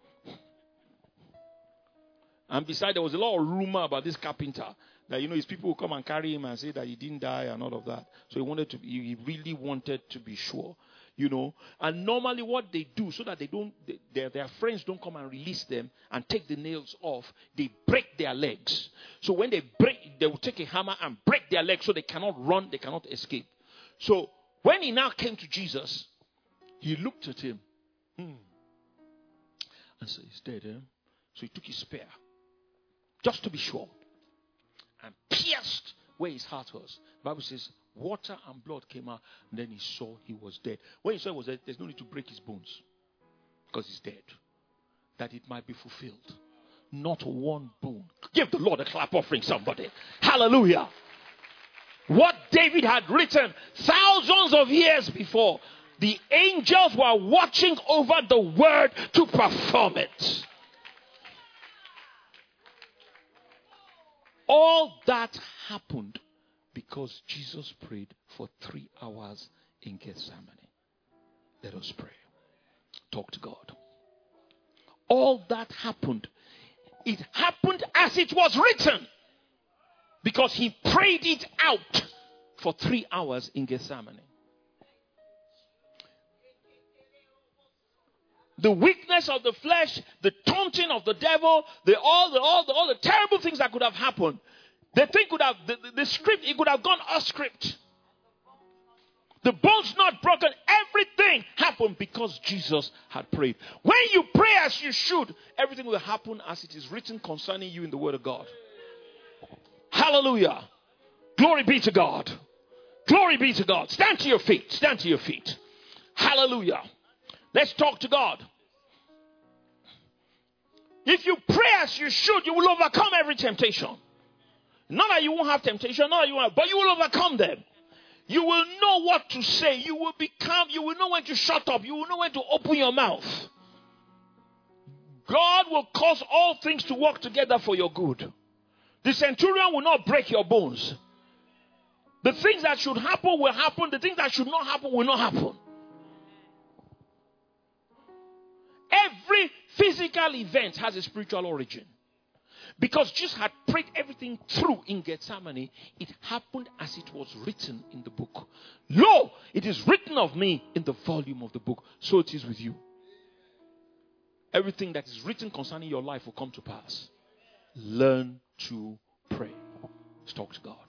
Speaker 1: And besides, there was a lot of rumor about this carpenter. That, you know, his people will come and carry him and say that he didn't die and all of that. So he wanted to, he really wanted to be sure, you know. And normally what they do, so that they don't, they, their, their friends don't come and release them and take the nails off, they break their legs. So when they break, they will take a hammer and break their legs so they cannot run, they cannot escape. So when he now came to Jesus, he looked at him. Hmm, and said, he's dead, eh? So he took his spear, just to be sure, and pierced where his heart was. The Bible says water and blood came out, and then he saw he was dead. When he saw he was dead, there's no need to break his bones, because he's dead. That it might be fulfilled. Not one bone. Give the Lord a clap offering, somebody. Hallelujah. What David had written thousands of years before, the angels were watching over the word to perform it. All that happened because Jesus prayed for three hours in Gethsemane. Let us pray. Talk to God. All that happened. It happened as it was written. Because he prayed it out for three hours in Gethsemane. The weakness of the flesh, the taunting of the devil, the, all, the, all, the, all the terrible things that could have happened. The thing could have, the, the, the script, it could have gone off script. The bones not broken, everything happened because Jesus had prayed. When you pray as you should, everything will happen as it is written concerning you in the Word of God. Hallelujah. Glory be to God. Glory be to God. Stand to your feet. Stand to your feet. Hallelujah. Let's talk to God. If you pray as you should, you will overcome every temptation. Not that you won't have temptation, not that you won't, but you will overcome them. You will know what to say. You will become, you will know when to shut up. You will know when to open your mouth. God will cause all things to work together for your good. The centurion will not break your bones. The things that should happen will happen. The things that should not happen will not happen. Every physical event has a spiritual origin. Because Jesus had prayed everything through in Gethsemane, it happened as it was written in the book. Lo, it is written of me in the volume of the book. So it is with you. Everything that is written concerning your life will come to pass. Learn to pray. Let's talk to God.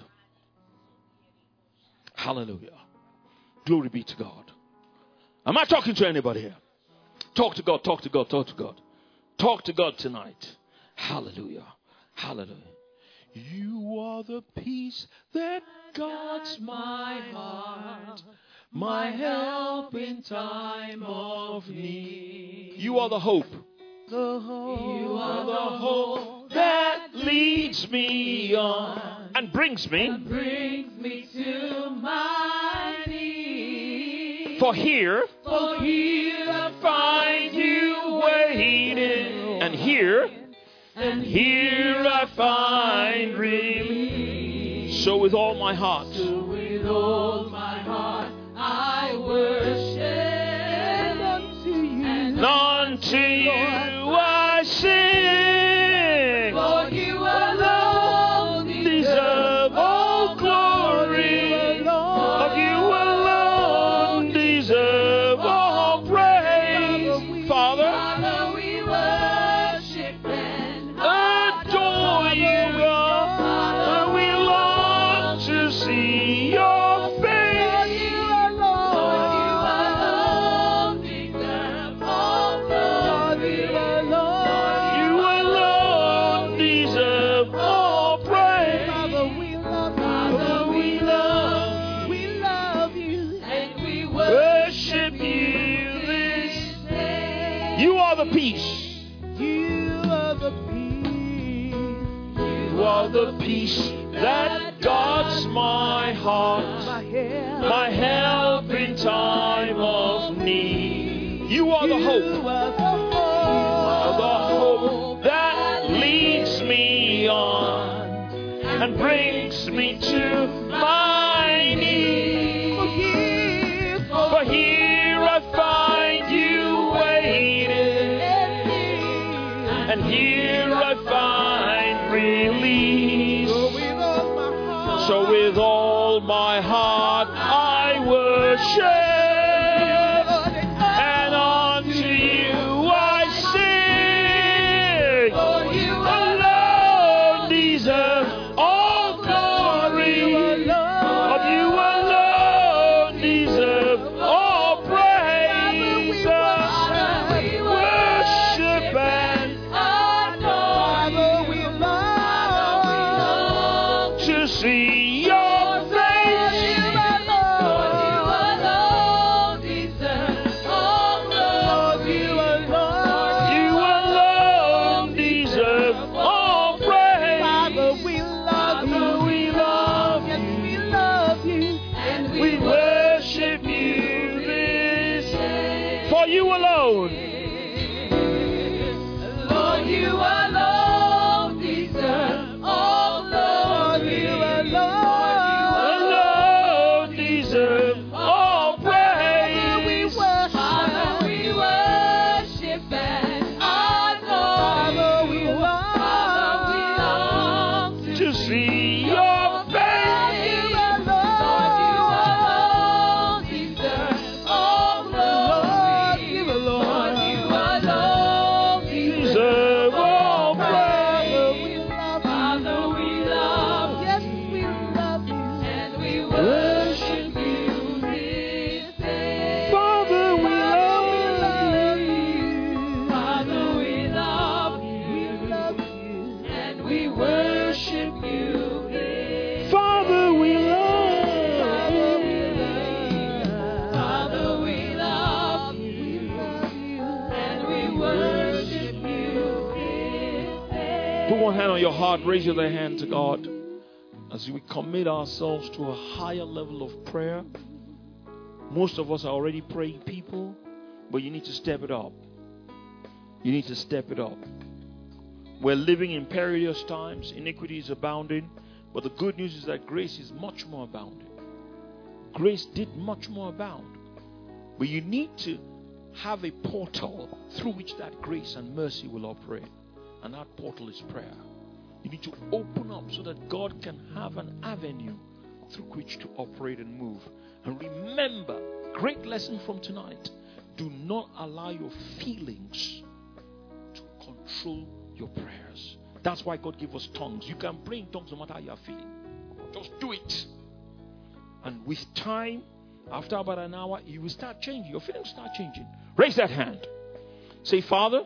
Speaker 1: Hallelujah. Glory be to God. Am I talking to anybody here? Talk to God, talk to God, talk to God. Talk to God tonight. Hallelujah. Hallelujah. You are the peace that guards my heart, my help in time of need. You are the hope. The hope. You are the hope that leads me on and brings me, and brings me to my knees. For here, for here I find you waiting, and here, and here I find relief. So with all my heart, so with all my heart, I worship, and unto you, and unto you I sing. For you alone deserve all glory. Of you alone deserve all praise. Father, Father, we worship and adore you, God. We long to see your peace.
Speaker 2: You are the peace.
Speaker 1: You are the peace that guards my heart,
Speaker 2: My help.
Speaker 1: my help in time of need. You are the
Speaker 2: You
Speaker 1: hope.
Speaker 2: are the hope.
Speaker 1: The hope that leads me on and brings me to my knees.
Speaker 2: For here,
Speaker 1: For here I find you waiting, and here I find release.
Speaker 2: So with all my heart,
Speaker 1: So with all my heart I worship. Put one hand on your heart, raise your other hand to God as we commit ourselves to a higher level of prayer. Most of us are already praying people, but you need to step it up. You need to step it up. We're living in perilous times, iniquity is abounding, but the good news is that grace is much more abounding. Grace did much more abound. But you need to have a portal through which that grace and mercy will operate. And that portal is prayer. You need to open up so that God can have an avenue through which to operate and move. And remember, great lesson from tonight, do not allow your feelings to control your prayers. That's why God gave us tongues. You can pray in tongues no matter how you are feeling. Just do it. And with time, after about an hour, you will start changing. Your feelings start changing. Raise that hand. Say, Father,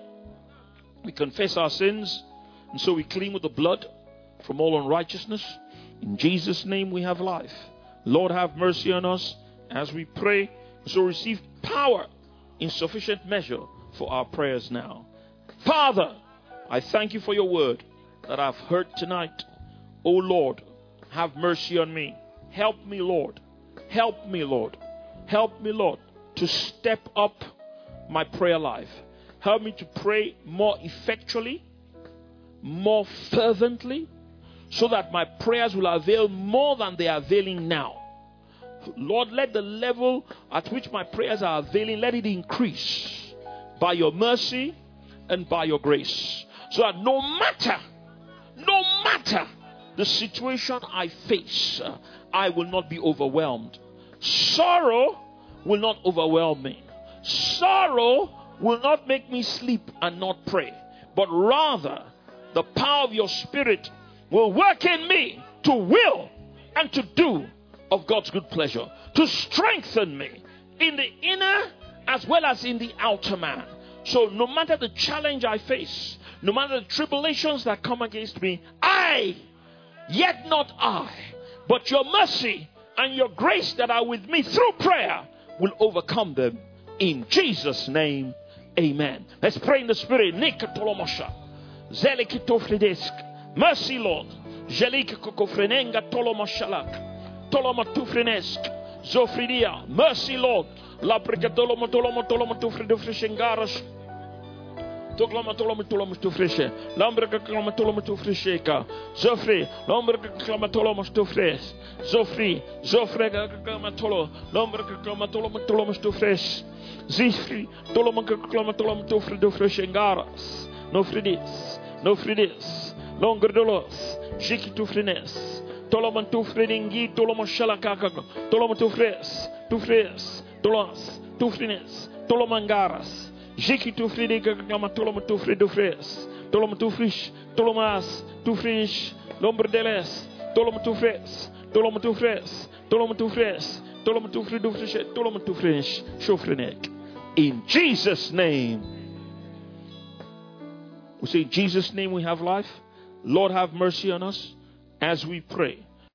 Speaker 1: we confess our sins, and so we clean with the blood from all unrighteousness. In Jesus' name we have life. Lord, have mercy on us as we pray. So receive power in sufficient measure for our prayers now. Father, I thank you for your word that I've heard tonight. Oh Lord, have mercy on me. Help me, Lord. Help me, Lord. Help me, Lord, to step up my prayer life. Help me to pray more effectually, more fervently, so that my prayers will avail more than they are availing now. Lord, let the level at which my prayers are availing, let it increase by your mercy and by your grace. So that no matter, no matter the situation I face, I will not be overwhelmed. Sorrow will not overwhelm me. Sorrow will not make me sleep and not pray. But rather, the power of your Spirit will work in me to will and to do of God's good pleasure, to strengthen me in the inner as well as in the outer man. So no matter the challenge I face, no matter the tribulations that come against me, I, yet not I, but your mercy and your grace that are with me through prayer will overcome them. In Jesus' name, Amen. Let's pray in the Spirit. Nikatolomosha. Zelikitofridesk. Mercy, Lord. Jelikikokofrenenga tolomoshalak. Tolomatufrenesk. Zofridia. Mercy, Lord. Labrikatolomatolomatolomatufridofrishengaras. Toklamatolomatolomatufrishe. Lambrikaklamatolomatufrisheka. Zofri. Lambrikaklamatolomatufres. Zofri. Zofregaklamatolo. Lambrikaklamatolomatolomatufres. Zifri. Tolomakklamatolomatufridofrishengaras. No fridis. No fridis. Longerdolos. Jikitufrines. Tolomantufridingi. Tolomoshalakaka. Tolomatufres. Tufres. Tolos. Tufrines. Tolomangaras. Jiki tu fridiga gama toloma tu fridofres. Toloma tu frisch. Tolomas tu frisch. Lomberdeles. Toloma tu fres. Toloma tu fres. Toloma tu fres. Toloma tu fridofres. Toloma tu frisch. Shofrenek. In Jesus' name. We say, in Jesus' name we have life. Lord, have mercy on us as we pray.